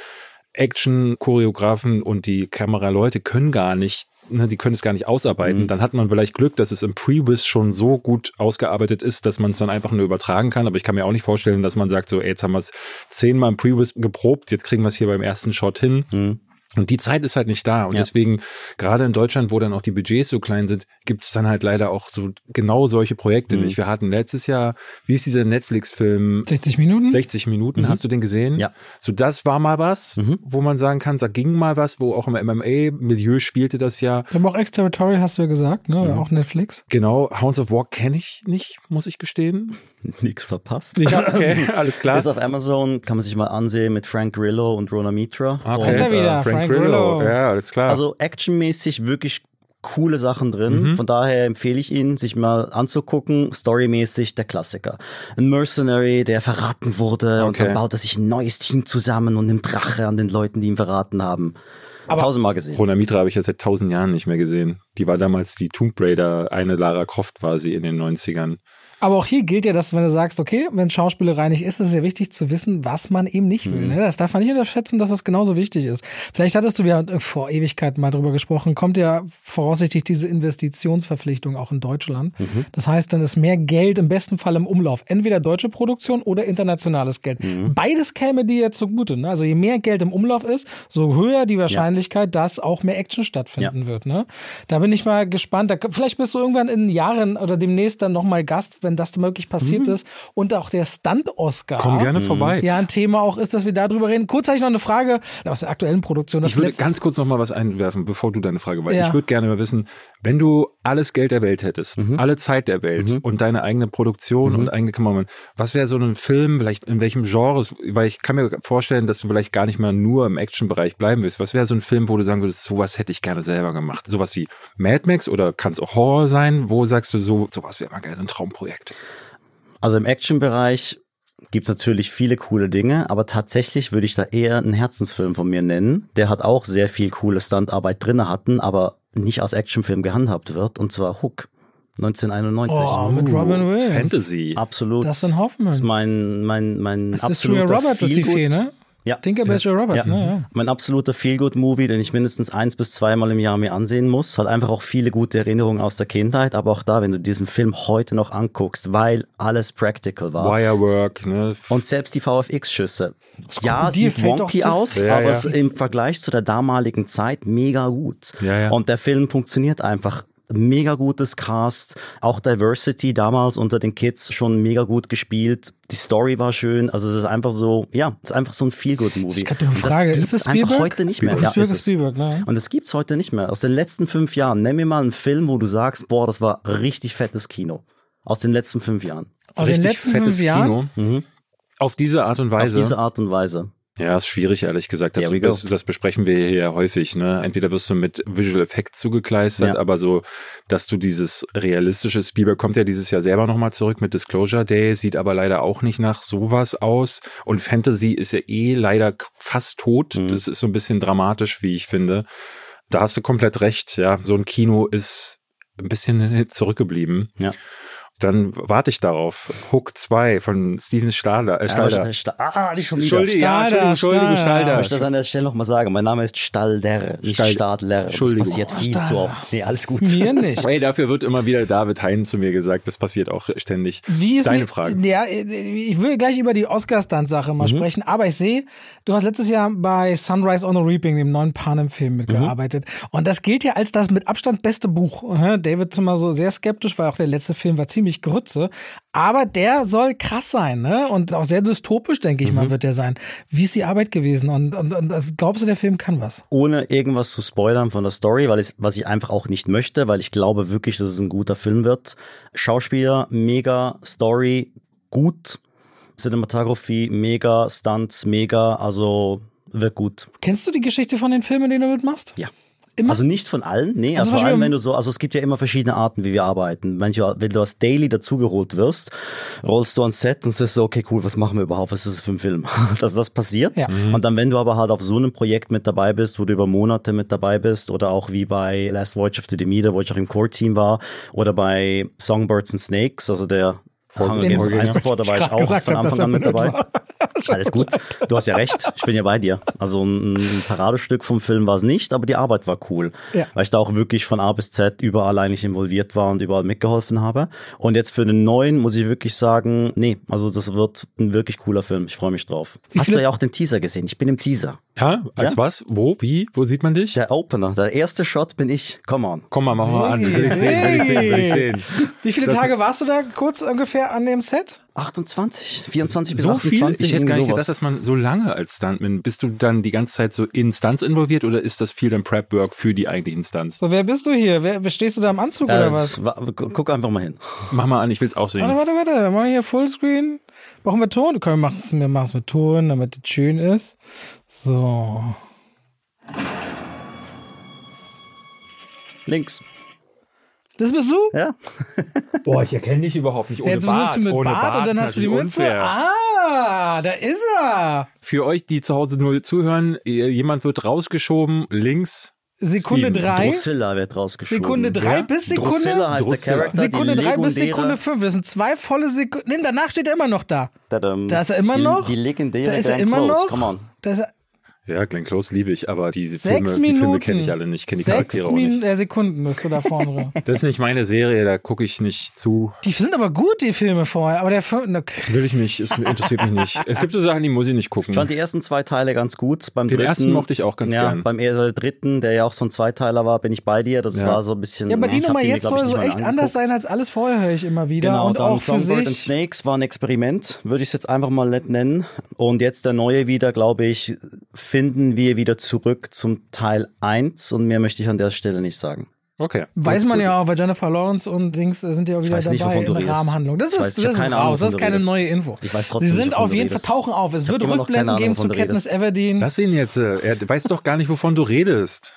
Action-Choreografen und die Kameraleute können gar nicht, ne, die können es gar nicht ausarbeiten. Mhm. Dann hat man vielleicht Glück, dass es im Pre-Biss schon so gut ausgearbeitet ist, dass man es dann einfach nur übertragen kann. Aber ich kann mir auch nicht vorstellen, dass man sagt, so, ey, jetzt haben wir es zehnmal im Pre-Biss geprobt, jetzt kriegen wir es hier beim ersten Shot hin. Mhm. Und die Zeit ist halt nicht da. Und ja. deswegen, gerade in Deutschland, wo dann auch die Budgets so klein sind, gibt es dann halt leider auch so genau solche Projekte mhm. nicht. Wir hatten letztes Jahr, wie ist dieser Netflix-Film? sechzig Minuten? sechzig Minuten, mhm. hast du den gesehen? Ja. So, das war mal was, mhm. wo man sagen kann, da ging mal was, wo auch im M M A-Milieu spielte das ja. Aber auch Exterritorial hast du ja gesagt, ne? Mhm. Auch Netflix. Genau, Hounds of War kenne ich nicht, muss ich gestehen. Nix verpasst. Ja, okay, alles klar. Ist auf Amazon, kann man sich mal ansehen mit Frank Grillo und Rona Mitra. Okay. Und, ist ja wieder, äh, Frank, Frank Grillo. Grillo. Ja, alles klar. Also actionmäßig wirklich coole Sachen drin. Mhm. Von daher empfehle ich ihn, sich mal anzugucken. Storymäßig der Klassiker. Ein Mercenary, der verraten wurde okay. und dann baut er sich ein neues Team zusammen und nimmt Rache an den Leuten, die ihn verraten haben. Aber tausendmal gesehen. Rona Mitra habe ich ja seit tausend Jahren nicht mehr gesehen. Die war damals die Tomb Raider, eine Lara Croft war sie in den neunzigern. Aber auch hier gilt ja, dass wenn du sagst, okay, wenn Schauspieler reinig ist, ist es ja wichtig zu wissen, was man eben nicht will. Mhm. Ne? Das darf man nicht unterschätzen, dass das genauso wichtig ist. Vielleicht hattest du ja vor Ewigkeiten mal drüber gesprochen, kommt ja voraussichtlich diese Investitionsverpflichtung auch in Deutschland. Mhm. Das heißt, dann ist mehr Geld im besten Fall im Umlauf. Entweder deutsche Produktion oder internationales Geld. Mhm. Beides käme dir jetzt zugute. Ne? Also je mehr Geld im Umlauf ist, so höher die Wahrscheinlichkeit, ja. dass auch mehr Action stattfinden ja. wird. Ne? Da bin ich mal gespannt. Da, vielleicht bist du irgendwann in Jahren oder demnächst dann nochmal Gast, wenn das möglich passiert mhm. ist. Und auch der Stunt-Oscar. Komm gerne mhm. vorbei. Ja, ein Thema auch ist, dass wir darüber reden. Kurz habe ich noch eine Frage aus der aktuellen Produktion. Das ich würde ganz kurz noch mal was einwerfen, bevor du deine Frage weißt. Ja. Ich würde gerne mal wissen, wenn du alles Geld der Welt hättest, mhm. alle Zeit der Welt mhm. und deine eigene Produktion mhm. und eigene Kameramann, was wäre so ein Film, vielleicht in welchem Genre, weil ich kann mir vorstellen, dass du vielleicht gar nicht mal nur im Action-Bereich bleiben willst. Was wäre so ein Film, wo du sagen würdest, sowas hätte ich gerne selber gemacht? Sowas wie Mad Max oder kann es auch Horror sein? Wo sagst du so, sowas wäre mal geil, so ein Traumprojekt? Also im Action-Bereich gibt's natürlich viele coole Dinge, aber tatsächlich würde ich da eher einen Herzensfilm von mir nennen. Der hat auch sehr viel coole Stuntarbeit drin hatten, aber nicht als Actionfilm gehandhabt wird, und zwar Hook. neunzehnhunderteinundneunzig. Oh, mit Robin Williams. Fantasy. Absolut. Dustin Hoffman. Das ist mein, mein, mein das absoluter ist Julia Roberts, ist die Fee, ne? Ja. Tinkerbell Julia Roberts, ja. ne? Ja. Mein absoluter Feel-Good-Movie, den ich mindestens eins bis zweimal im Jahr mir ansehen muss. Hat einfach auch viele gute Erinnerungen aus der Kindheit, aber auch da, wenn du diesen Film heute noch anguckst, weil alles practical war. Wirework, ne? Und selbst die V F X-Schüsse. Ja, sieht sieht wonky aus, ja, aber ja. es im Vergleich zu der damaligen Zeit mega gut. Ja, ja. Und der Film funktioniert einfach. Mega gutes Cast, auch Diversity damals unter den Kids schon mega gut gespielt. Die Story war schön, also es ist einfach so, ja, es ist einfach so ein Feel-Good-Movie. Ich hatte eine Frage, ist es Spielberg? Einfach heute nicht mehr. Spielberg, Ja, ist ist Spielberg, ne? Und das gibt's heute nicht mehr. Aus den letzten fünf Jahren, nenn mir mal einen Film, wo du sagst, boah, das war richtig fettes Kino. Aus den letzten fünf Jahren. Aus richtig den letzten fettes fünf Jahren? Kino. Mhm. Auf diese Art und Weise. Auf diese Art und Weise. Ja, ist schwierig, ehrlich gesagt. Das, das, das besprechen wir hier ja häufig. Ne? Entweder wirst du mit Visual Effects zugekleistert, ja. aber so, dass du dieses realistische, Spielberg kommt ja dieses Jahr selber nochmal zurück mit Disclosure Day, sieht aber leider auch nicht nach sowas aus. Und Fantasy ist ja eh leider fast tot. Mhm. Das ist so ein bisschen dramatisch, wie ich finde. Da hast du komplett recht. Ja, so ein Kino ist ein bisschen zurückgeblieben. Ja. Dann warte ich darauf. Hook zwei von Steven Stadler. Äh, Stalder. Ja, Sta- ah, nicht schon wieder. Entschuldigung, ja, Entschuldigung, Entschuldigung, Stalder. Ich möchte das an der Stelle nochmal sagen. Mein Name ist Stalder, nicht Stall- Stadler. Das Entschuldigung. passiert viel Oh, zu oft. Nee, alles gut. Mir nicht. Hey, dafür wird immer wieder David Hein zu mir gesagt. Das passiert auch ständig. Wie ist Deine ne, Frage. Ja, ich will gleich über die Oscar-Stunt-Sache mal mhm. sprechen, aber ich sehe, du hast letztes Jahr bei Sunrise on the Reaping, dem neuen Panem-Film, mitgearbeitet. Mhm. Und das gilt ja als das mit Abstand beste Buch. David ist immer so sehr skeptisch, weil auch der letzte Film war ziemlich Grütze. Aber der soll krass sein, ne? Und auch sehr dystopisch, denke ich mhm. mal, wird der sein. Wie ist die Arbeit gewesen? Und, und, und glaubst du, der Film kann was? Ohne irgendwas zu spoilern von der Story, weil ich, was ich einfach auch nicht möchte, weil ich glaube wirklich, dass es ein guter Film wird. Schauspieler, mega, Story, gut. Cinematography, mega, Stunts, mega, also wird gut. Kennst du die Geschichte von den Filmen, die du mitmachst? Ja. Immer? Also nicht von allen, nee, Also also vor allem, Beispiel- wenn du so, also es gibt ja immer verschiedene Arten, wie wir arbeiten. Manchmal, wenn du als Daily dazugeholt wirst, rollst du ans Set und sagst so, okay, cool, was machen wir überhaupt, was ist das für ein Film? Dass das passiert. Ja. Mhm. Und dann, wenn du aber halt auf so einem Projekt mit dabei bist, wo du über Monate mit dabei bist, oder auch wie bei Last Voyage of the Demeter, wo ich auch im Core-Team war, oder bei Songbirds and Snakes, also der Hunger Den Games Vorgänger. eins davor, da war ich Gerade auch gesagt von hab, dass Anfang er an mit dabei. war. Alles gut. Du hast ja recht. Ich bin ja bei dir. Also ein Paradestück vom Film war es nicht, aber die Arbeit war cool. Ja. Weil ich da auch wirklich von A bis Z überall eigentlich involviert war und überall mitgeholfen habe. Und jetzt für den neuen muss ich wirklich sagen, nee, also das wird ein wirklich cooler Film. Ich freue mich drauf. Wie Hast viele- du ja auch den Teaser gesehen? Ich bin im Teaser. Ja, als Ja? was? Wo? Wie? Wo sieht man dich? Der Opener, der erste Shot bin ich. Come on. Komm mal, mach mal an. Will ich sehen, will ich sehen, will ich sehen. Wie viele Das- Tage warst du da kurz ungefähr an dem Set? achtundzwanzig, vierundzwanzig bis So viel? achtundzwanzig. Ich hätte gar nicht irgendwie gedacht, dass man so lange als Stuntman, bist du dann die ganze Zeit so in Stunts involviert oder ist das viel dann Prep-Work für die eigentlichen Stunts? So, wer bist du hier? Wer, stehst du da im Anzug Äh, oder was? wa- Guck einfach mal hin. Mach mal an, ich will's auch sehen. Warte, warte, warte. Wir machen hier Fullscreen. Brauchen wir Ton? Okay, wir machen es wir machen's mit Ton, damit es schön ist. So. Links. Das bist du? Ja. Boah, ich erkenne dich überhaupt nicht ohne Jetzt Bart. sitzt du mit ohne Bart, und dann ist hast du die natürlich Mütze. unfair. Ah, da ist er. Für euch, die zu Hause nur zuhören, jemand wird rausgeschoben, links Sekunde Steven. drei. Drusilla wird rausgeschoben. Sekunde drei Ja? bis Sekunde. Drusilla heißt Drusilla. der Charakter. Sekunde die drei bis legendäre- Sekunde fünf. Das sind zwei volle Sekunden. Nee, danach steht er immer noch da. Tadam. Da ist er immer die, noch. Die legendäre Da ist er Glenn immer Close. noch. Come on. Da ist er. Ja, Glenn Close liebe ich, aber diese Sechs Filme, die Filme Minuten. kenne ich alle nicht, kenne die Sechs Charaktere auch Min nicht. äh, Sekunden bist du da vorne. Das ist nicht meine Serie, da gucke ich nicht zu. Die sind aber gut, die Filme vorher. Aber der Film. Okay. Will ich nicht, es interessiert mich nicht. Es gibt so Sachen, die muss ich nicht gucken. Ich fand die ersten zwei Teile ganz gut. Beim Den dritten, ersten mochte ich auch ganz ja, gern. Beim äh, dritten, der ja auch so ein Zweiteiler war, bin ich bei dir. Das Ja. war so ein bisschen. Ja, aber die ich hab Nummer mir, jetzt glaub ich, soll nicht so mal echt angeguckt. anders sein als alles vorher, höre ich immer wieder. Genau, und dann auch für Songbird and sich. Snakes war ein Experiment, würde ich es jetzt einfach mal nett nennen. Und jetzt der neue wieder, glaube ich, finden wir wieder zurück zum Teil eins und mehr möchte ich an der Stelle nicht sagen. Okay. Weiß man ja auch, weil Jennifer Lawrence und Dings sind ja auch wieder weiß nicht, dabei wovon du in der redest. Rahmenhandlung. Das Ich ist, weiß- ich das hab ist keine Ahnung, raus, das ist wovon du keine redest. neue Info. Ich weiß trotzdem Sie nicht, sind wovon auf du jeden Fall redest. tauchen auf. Es Ich hab wird immer noch keine Rückblenden Ahnung, geben zu wovon du Katniss redest. Everdeen. Lass ihn jetzt. äh, Er weiß doch gar nicht, wovon du redest.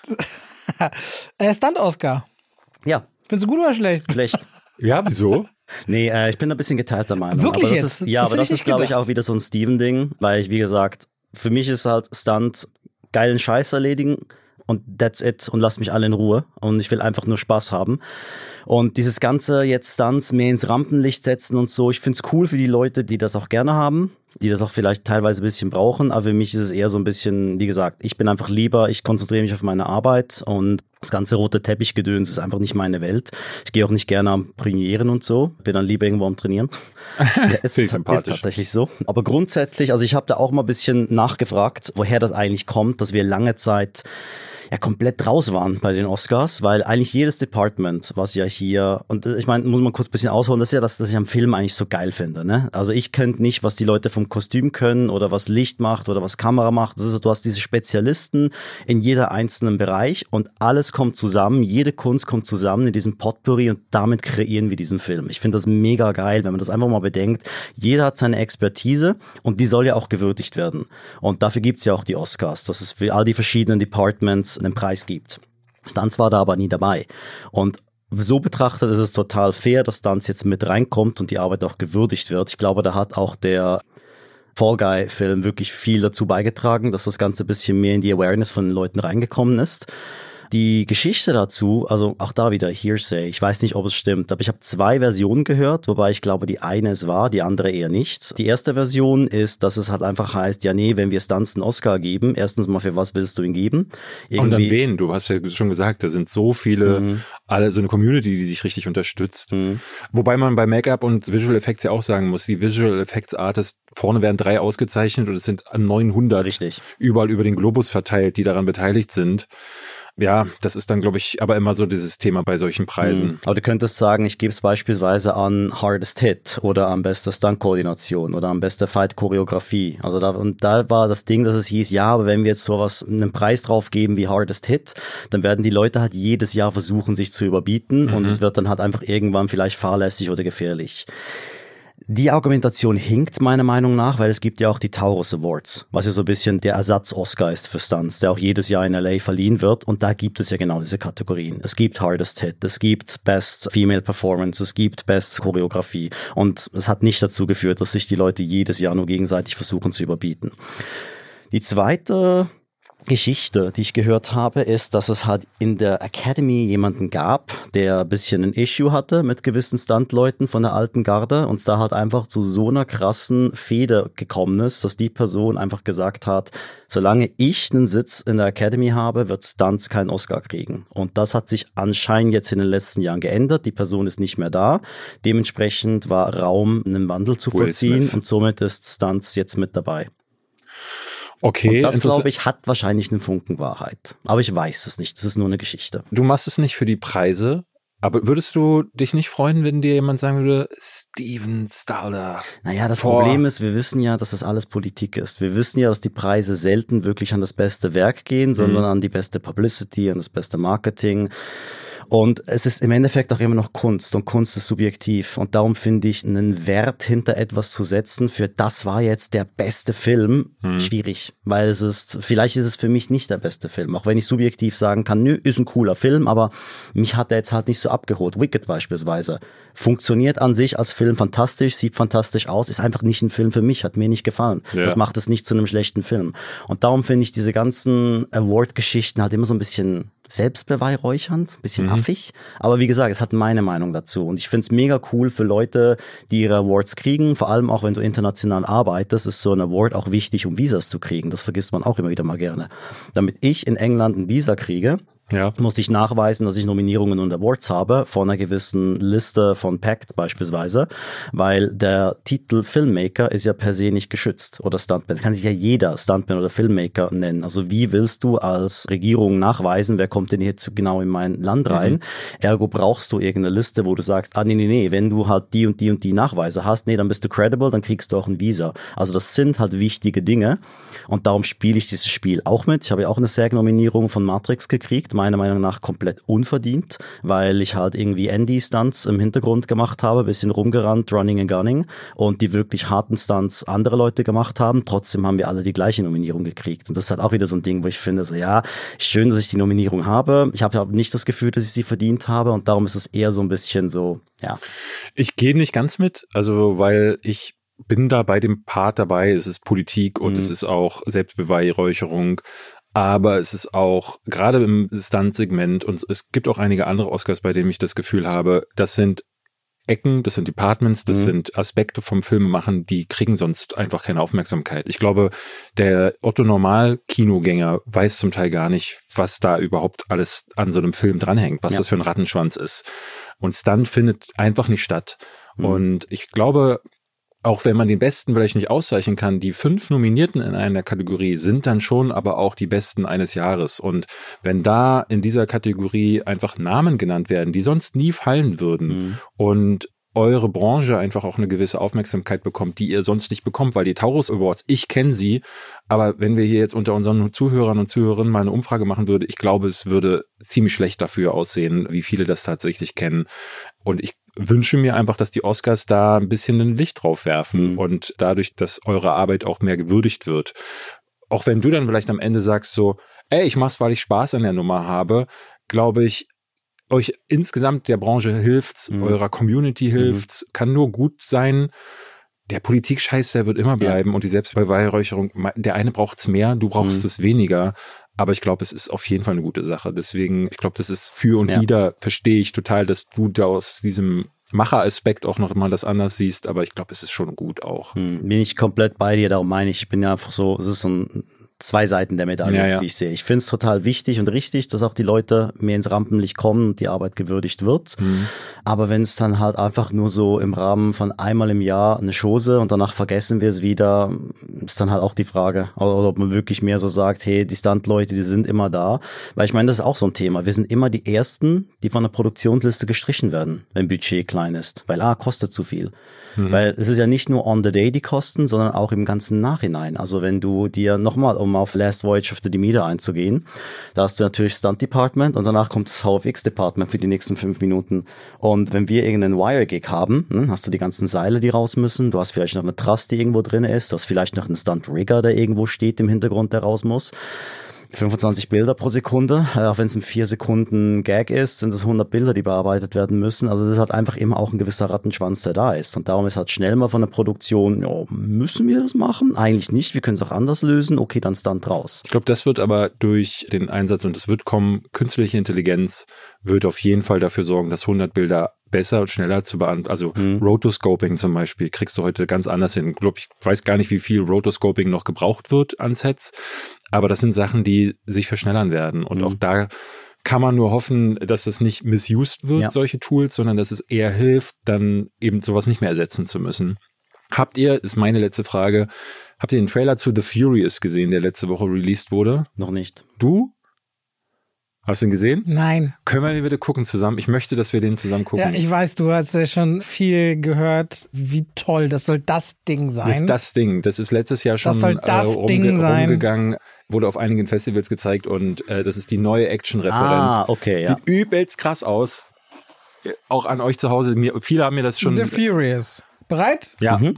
äh, Stunt-Oscar. Ja, Findest du gut oder schlecht? schlecht. Ja, wieso? Nee, äh, ich bin ein bisschen geteilter Meinung. Wirklich aber das jetzt? Ist, ja, Das aber hätte das ich ist, nicht glaube ich, gedacht. auch wieder so ein Steven-Ding, weil ich, wie gesagt, für mich ist halt Stunt geilen Scheiß erledigen und that's it und lasst mich alle in Ruhe und ich will einfach nur Spaß haben. Und dieses ganze jetzt Stunts mehr ins Rampenlicht setzen und so, ich find's cool für die Leute, die das auch gerne haben, die das auch vielleicht teilweise ein bisschen brauchen, aber für mich ist es eher so ein bisschen, wie gesagt, ich bin einfach lieber, ich konzentriere mich auf meine Arbeit und das ganze rote Teppichgedöns ist einfach nicht meine Welt. Ich gehe auch nicht gerne am Trainieren und so, bin dann lieber irgendwo am Trainieren. Ja, ist, Finde ich sympathisch. ist tatsächlich so. Aber grundsätzlich, also ich habe da auch mal ein bisschen nachgefragt, woher das eigentlich kommt, dass wir lange Zeit ja komplett raus waren bei den Oscars, weil eigentlich jedes Department, was ja hier, und ich meine, muss man kurz ein bisschen ausholen, das ist ja das, was ich am Film eigentlich so geil finde, ne? Also ich könnte nicht, was die Leute vom Kostüm können oder was Licht macht oder was Kamera macht. Das ist, du hast diese Spezialisten in jeder einzelnen Bereich und alles kommt zusammen, jede Kunst kommt zusammen in diesem Potpourri und damit kreieren wir diesen Film. Ich finde das mega geil, wenn man das einfach mal bedenkt. Jeder hat seine Expertise und die soll ja auch gewürdigt werden. Und dafür gibt's ja auch die Oscars, dass es für all die verschiedenen Departments einen Preis gibt. Stunts war da aber nie dabei. Und so betrachtet ist es total fair, dass Stunts jetzt mit reinkommt und die Arbeit auch gewürdigt wird. Ich glaube, da hat auch der Fall Guy-Film wirklich viel dazu beigetragen, dass das Ganze ein bisschen mehr in die Awareness von den Leuten reingekommen ist. Die Geschichte dazu, also auch da wieder Hearsay, ich weiß nicht, ob es stimmt, aber ich habe zwei Versionen gehört, wobei ich glaube, die eine es war, die andere eher nicht. Die erste Version ist, dass es halt einfach heißt, ja nee, wenn wir Stunts einen Oscar geben, erstens mal, für was willst du ihn geben? Irgendwie, und an wen? Du hast ja schon gesagt, da sind so viele, mhm. alle so eine Community, die sich richtig unterstützt. Mhm. Wobei man bei Make-up und Visual Effects ja auch sagen muss, die Visual Effects Artists, vorne werden drei ausgezeichnet und es sind neunhundert richtig. Überall über den Globus verteilt, die daran beteiligt sind. Ja, das ist dann, glaube ich, aber immer so dieses Thema bei solchen Preisen. Mhm. Aber du könntest sagen, ich gebe es beispielsweise an Hardest Hit oder an beste Stunt-Koordination oder an beste Fight-Choreografie. Also da, und da war das Ding, dass es hieß, ja, aber wenn wir jetzt sowas, einen Preis drauf geben wie Hardest Hit, dann werden die Leute halt jedes Jahr versuchen, sich zu überbieten mhm. und es wird dann halt einfach irgendwann vielleicht fahrlässig oder gefährlich. Die Argumentation hinkt meiner Meinung nach, weil es gibt ja auch die Taurus Awards, was ja so ein bisschen der Ersatz-Oscar ist für Stunts, der auch jedes Jahr in L A verliehen wird und da gibt es ja genau diese Kategorien. Es gibt Hardest Hit, es gibt Best Female Performance, es gibt Best Choreografie und es hat nicht dazu geführt, dass sich die Leute jedes Jahr nur gegenseitig versuchen zu überbieten. Die zweite Geschichte, die ich gehört habe, ist, dass es halt in der Academy jemanden gab, der ein bisschen ein Issue hatte mit gewissen Stuntleuten von der alten Garde und es da halt einfach zu so einer krassen Fehde gekommen ist, dass die Person einfach gesagt hat, solange ich einen Sitz in der Academy habe, wird Stunts keinen Oscar kriegen. Und das hat sich anscheinend jetzt in den letzten Jahren geändert. Die Person ist nicht mehr da. Dementsprechend war Raum, einen Wandel zu vollziehen und somit ist Stunts jetzt mit dabei. Okay, und das, glaube ich, hat wahrscheinlich einen Funken Wahrheit. Aber ich weiß es nicht. Das ist nur eine Geschichte. Du machst es nicht für die Preise, aber würdest du dich nicht freuen, wenn dir jemand sagen würde, Steven Stauder? Naja, das Boah. Problem ist, wir wissen ja, dass das alles Politik ist. Wir wissen ja, dass die Preise selten wirklich an das beste Werk gehen, sondern mhm. an die beste Publicity, an das beste Marketing. Und es ist im Endeffekt auch immer noch Kunst und Kunst ist subjektiv und darum finde ich, einen Wert hinter etwas zu setzen für das war jetzt der beste Film, hm. schwierig, weil es ist, vielleicht ist es für mich nicht der beste Film, auch wenn ich subjektiv sagen kann, nö, ist ein cooler Film, aber mich hat er jetzt halt nicht so abgeholt. Wicked beispielsweise funktioniert an sich als Film fantastisch, sieht fantastisch aus, ist einfach nicht ein Film für mich, hat mir nicht gefallen. Ja. Das macht es nicht zu einem schlechten Film. Und darum finde ich diese ganzen Award-Geschichten halt immer so ein bisschen selbstbeweihräuchernd, ein bisschen mhm. affig. Aber wie gesagt, es hat meine Meinung dazu. Und ich finde es mega cool für Leute, die ihre Awards kriegen. Vor allem auch, wenn du international arbeitest, ist so ein Award auch wichtig, um Visas zu kriegen. Das vergisst man auch immer wieder mal gerne. Damit ich in England ein Visa kriege, ja. muss ich nachweisen, dass ich Nominierungen und Awards habe von einer gewissen Liste von Pact beispielsweise, weil der Titel Filmmaker ist ja per se nicht geschützt oder Stuntman. Das kann sich ja jeder Stuntman oder Filmmaker nennen. Also wie willst du als Regierung nachweisen, wer kommt denn jetzt genau in mein Land rein? Mhm. Ergo brauchst du irgendeine Liste, wo du sagst, ah nee, nee, nee, wenn du halt die und die und die Nachweise hast, nee, dann bist du credible, dann kriegst du auch ein Visa. Also das sind halt wichtige Dinge und darum spiele ich dieses Spiel auch mit. Ich habe ja auch eine S A G-Nominierung von Matrix gekriegt, meiner Meinung nach komplett unverdient, weil ich halt irgendwie Andy-Stunts im Hintergrund gemacht habe, bisschen rumgerannt, Running and Gunning und die wirklich harten Stunts andere Leute gemacht haben. Trotzdem haben wir alle die gleiche Nominierung gekriegt. Und das ist halt auch wieder so ein Ding, wo ich finde, so ja, schön, dass ich die Nominierung habe. Ich habe aber nicht das Gefühl, dass ich sie verdient habe und darum ist es eher so ein bisschen so, ja. Ich gehe nicht ganz mit, also weil ich bin da bei dem Part dabei, es ist Politik und mhm. es ist auch Selbstbeweihräucherung. Aber es ist auch, gerade im Stunt-Segment, und es gibt auch einige andere Oscars, bei denen ich das Gefühl habe, das sind Ecken, das sind Departments, das mhm. sind Aspekte vom Filmemachen, die kriegen sonst einfach keine Aufmerksamkeit. Ich glaube, der Otto-Normal-Kinogänger weiß zum Teil gar nicht, was da überhaupt alles an so einem Film dranhängt, was ja. das für ein Rattenschwanz ist. Und Stunt findet einfach nicht statt. Mhm. Und ich glaube, auch wenn man den Besten vielleicht nicht auszeichnen kann, die fünf Nominierten in einer Kategorie sind dann schon aber auch die Besten eines Jahres. Und wenn da in dieser Kategorie einfach Namen genannt werden, die sonst nie fallen würden mhm. und eure Branche einfach auch eine gewisse Aufmerksamkeit bekommt, die ihr sonst nicht bekommt, weil die Taurus Awards, ich kenne sie, aber wenn wir hier jetzt unter unseren Zuhörern und Zuhörerinnen mal eine Umfrage machen würde, ich glaube, es würde ziemlich schlecht dafür aussehen, wie viele das tatsächlich kennen. Und ich wünsche mir einfach, dass die Oscars da ein bisschen ein Licht drauf werfen mhm. und dadurch, dass eure Arbeit auch mehr gewürdigt wird. Auch wenn du dann vielleicht am Ende sagst so, ey, ich mach's, weil ich Spaß an der Nummer habe, glaube ich, euch insgesamt der Branche hilft's, mhm. eurer Community hilft's, mhm. kann nur gut sein. Der Politik-Scheiß, der wird immer bleiben ja. und die Selbstbeweihräucherung, der eine braucht's mehr, du brauchst mhm. es weniger. Aber ich glaube, es ist auf jeden Fall eine gute Sache. Deswegen, ich glaube, das ist für und ja. wieder, verstehe ich total, dass du da aus diesem Macheraspekt auch noch mal das anders siehst. Aber ich glaube, es ist schon gut auch. Hm, bin ich komplett bei dir, darum meine ich, ich bin ja einfach so, es ist so ein zwei Seiten der Medaille, ja, ja. wie ich sehe. Ich finde es total wichtig und richtig, dass auch die Leute mehr ins Rampenlicht kommen und die Arbeit gewürdigt wird. Mhm. Aber wenn es dann halt einfach nur so im Rahmen von einmal im Jahr eine Chose und danach vergessen wir es wieder, ist dann halt auch die Frage, oder ob man wirklich mehr so sagt, hey, die Stunt-Leute, die sind immer da. Weil ich meine, das ist auch so ein Thema. Wir sind immer die Ersten, die von der Produktionsliste gestrichen werden, wenn Budget klein ist. Weil, ah, kostet zu viel. Mhm. Weil es ist ja nicht nur on the day die Kosten, sondern auch im ganzen Nachhinein. Also wenn du dir nochmal, um auf Last Voyage of the Demeter einzugehen, da hast du natürlich Stunt Department und danach kommt das V F X Department für die nächsten fünf Minuten. Und wenn wir irgendeinen Wire-Gig haben, hm, hast du die ganzen Seile, die raus müssen, du hast vielleicht noch eine Truss, die irgendwo drin ist, du hast vielleicht noch einen Stunt-Rigger, der irgendwo steht im Hintergrund, der raus muss. fünfundzwanzig Bilder pro Sekunde, auch wenn es ein vier Sekunden Gag ist, sind es hundert Bilder, die bearbeitet werden müssen. Also das ist halt einfach immer auch ein gewisser Rattenschwanz, der da ist. Und darum ist halt schnell mal von der Produktion, ja, müssen wir das machen? Eigentlich nicht, wir können es auch anders lösen. Okay, dann Stunt raus. Ich glaube, das wird aber durch den Einsatz, und es wird kommen, künstliche Intelligenz wird auf jeden Fall dafür sorgen, dass hundert Bilder besser und schneller zu beantworten. Also hm. Rotoscoping zum Beispiel kriegst du heute ganz anders hin. Ich glaube, ich weiß gar nicht, wie viel Rotoscoping noch gebraucht wird an Sets, aber das sind Sachen, die sich verschnellern werden. Und hm. auch da kann man nur hoffen, dass es nicht misused wird, ja. solche Tools, sondern dass es eher hilft, dann eben sowas nicht mehr ersetzen zu müssen. Habt ihr, ist meine letzte Frage, habt ihr den Trailer zu The Furious gesehen, der letzte Woche released wurde? Noch nicht. Du? Hast du ihn gesehen? Nein. Können wir den bitte gucken zusammen? Ich möchte, dass wir den zusammen gucken. Ja, ich weiß, du hast ja schon viel gehört. Wie toll, das soll das Ding sein. Das ist das Ding. Das ist letztes Jahr schon das soll das äh, rumge- Ding sein. rumgegangen, wurde auf einigen Festivals gezeigt und äh, das ist die neue Action-Referenz. Ah, okay, ja. Sieht übelst krass aus. Auch an euch zu Hause. Mir, viele haben mir das schon... The Furious. Bereit? Ja. Mhm.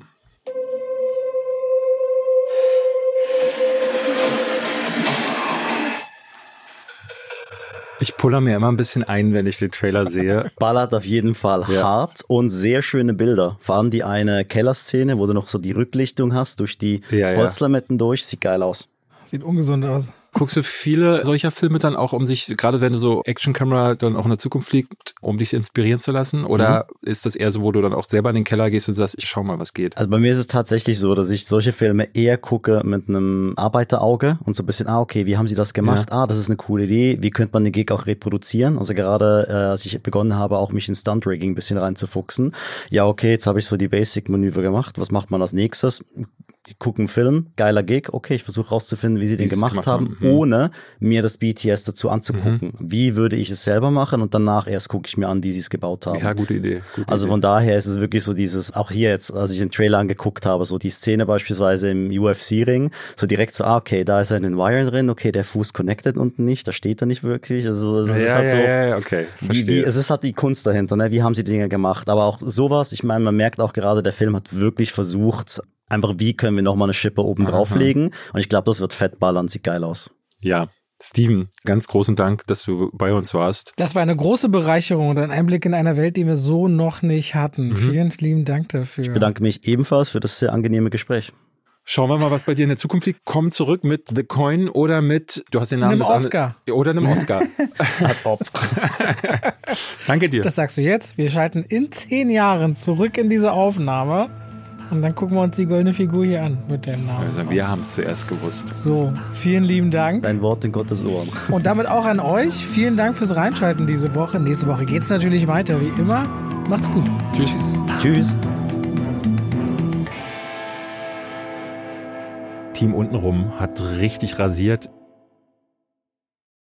Ich puller mir immer ein bisschen ein, wenn ich den Trailer sehe. Ballert auf jeden Fall ja. hart und sehr schöne Bilder. Vor allem die eine Kellerszene, wo du noch so die Rücklichtung hast durch die ja, Holzlametten ja. durch. Sieht geil aus. Sieht ungesund aus. Guckst du viele solcher Filme dann auch, um sich, gerade wenn du so Action-Camera dann auch in der Zukunft fliegt, um dich inspirieren zu lassen? Oder mhm. ist das eher so, wo du dann auch selber in den Keller gehst und sagst, ich schau mal, was geht? Also bei mir ist es tatsächlich so, dass ich solche Filme eher gucke mit einem Arbeiterauge und so ein bisschen, ah, okay, wie haben sie das gemacht? Ja. Ah, das ist eine coole Idee. Wie könnte man den Gig auch reproduzieren? Also gerade, äh, als ich begonnen habe, auch mich in Stunt-Rigging ein bisschen reinzufuchsen. Ja, okay, jetzt habe ich so die Basic-Manöver gemacht. Was macht man als nächstes? Ich gucke einen Film, geiler Gig, okay, ich versuche rauszufinden, wie sie den gemacht, gemacht haben, haben. Mhm. ohne mir das B T S dazu anzugucken. Mhm. Wie würde ich es selber machen und danach erst gucke ich mir an, wie sie es gebaut haben. Ja, gute Idee. Gute also Idee. Von daher ist es wirklich so dieses, auch hier jetzt, als ich den Trailer angeguckt habe, so die Szene beispielsweise im U F C-Ring, so direkt so, ah, okay, da ist ein Wire drin, okay, der Fuß connected unten nicht, da steht er nicht wirklich. Also es ja, ist ja, halt so, ja, ja, okay, wie, wie, es ist halt die Kunst dahinter, ne? Wie haben sie die Dinge gemacht? Aber auch sowas, ich meine, man merkt auch gerade, der Film hat wirklich versucht, einfach, wie können wir nochmal eine Schippe oben drauflegen? Und ich glaube, das wird fett ballern, sieht geil aus. Ja, Steven, ganz großen Dank, dass du bei uns warst. Das war eine große Bereicherung und ein Einblick in eine Welt, die wir so noch nicht hatten. Mhm. Vielen lieben Dank dafür. Ich bedanke mich ebenfalls für das sehr angenehme Gespräch. Schauen wir mal, was bei dir in der Zukunft liegt. Komm zurück mit The Coin oder mit, du hast den Namen einem des Oscar. An- oder einem Oscar. Als ob. Danke dir. Das sagst du jetzt. Wir schalten in zehn Jahren zurück in diese Aufnahme. Und dann gucken wir uns die goldene Figur hier an mit dem Namen. Also wir haben es zuerst gewusst. So, vielen lieben Dank. Dein Wort in Gottes Ohren. Und damit auch an euch. Vielen Dank fürs Reinschalten diese Woche. Nächste Woche geht es natürlich weiter, wie immer. Macht's gut. Tschüss. Tschüss. Team untenrum hat richtig rasiert.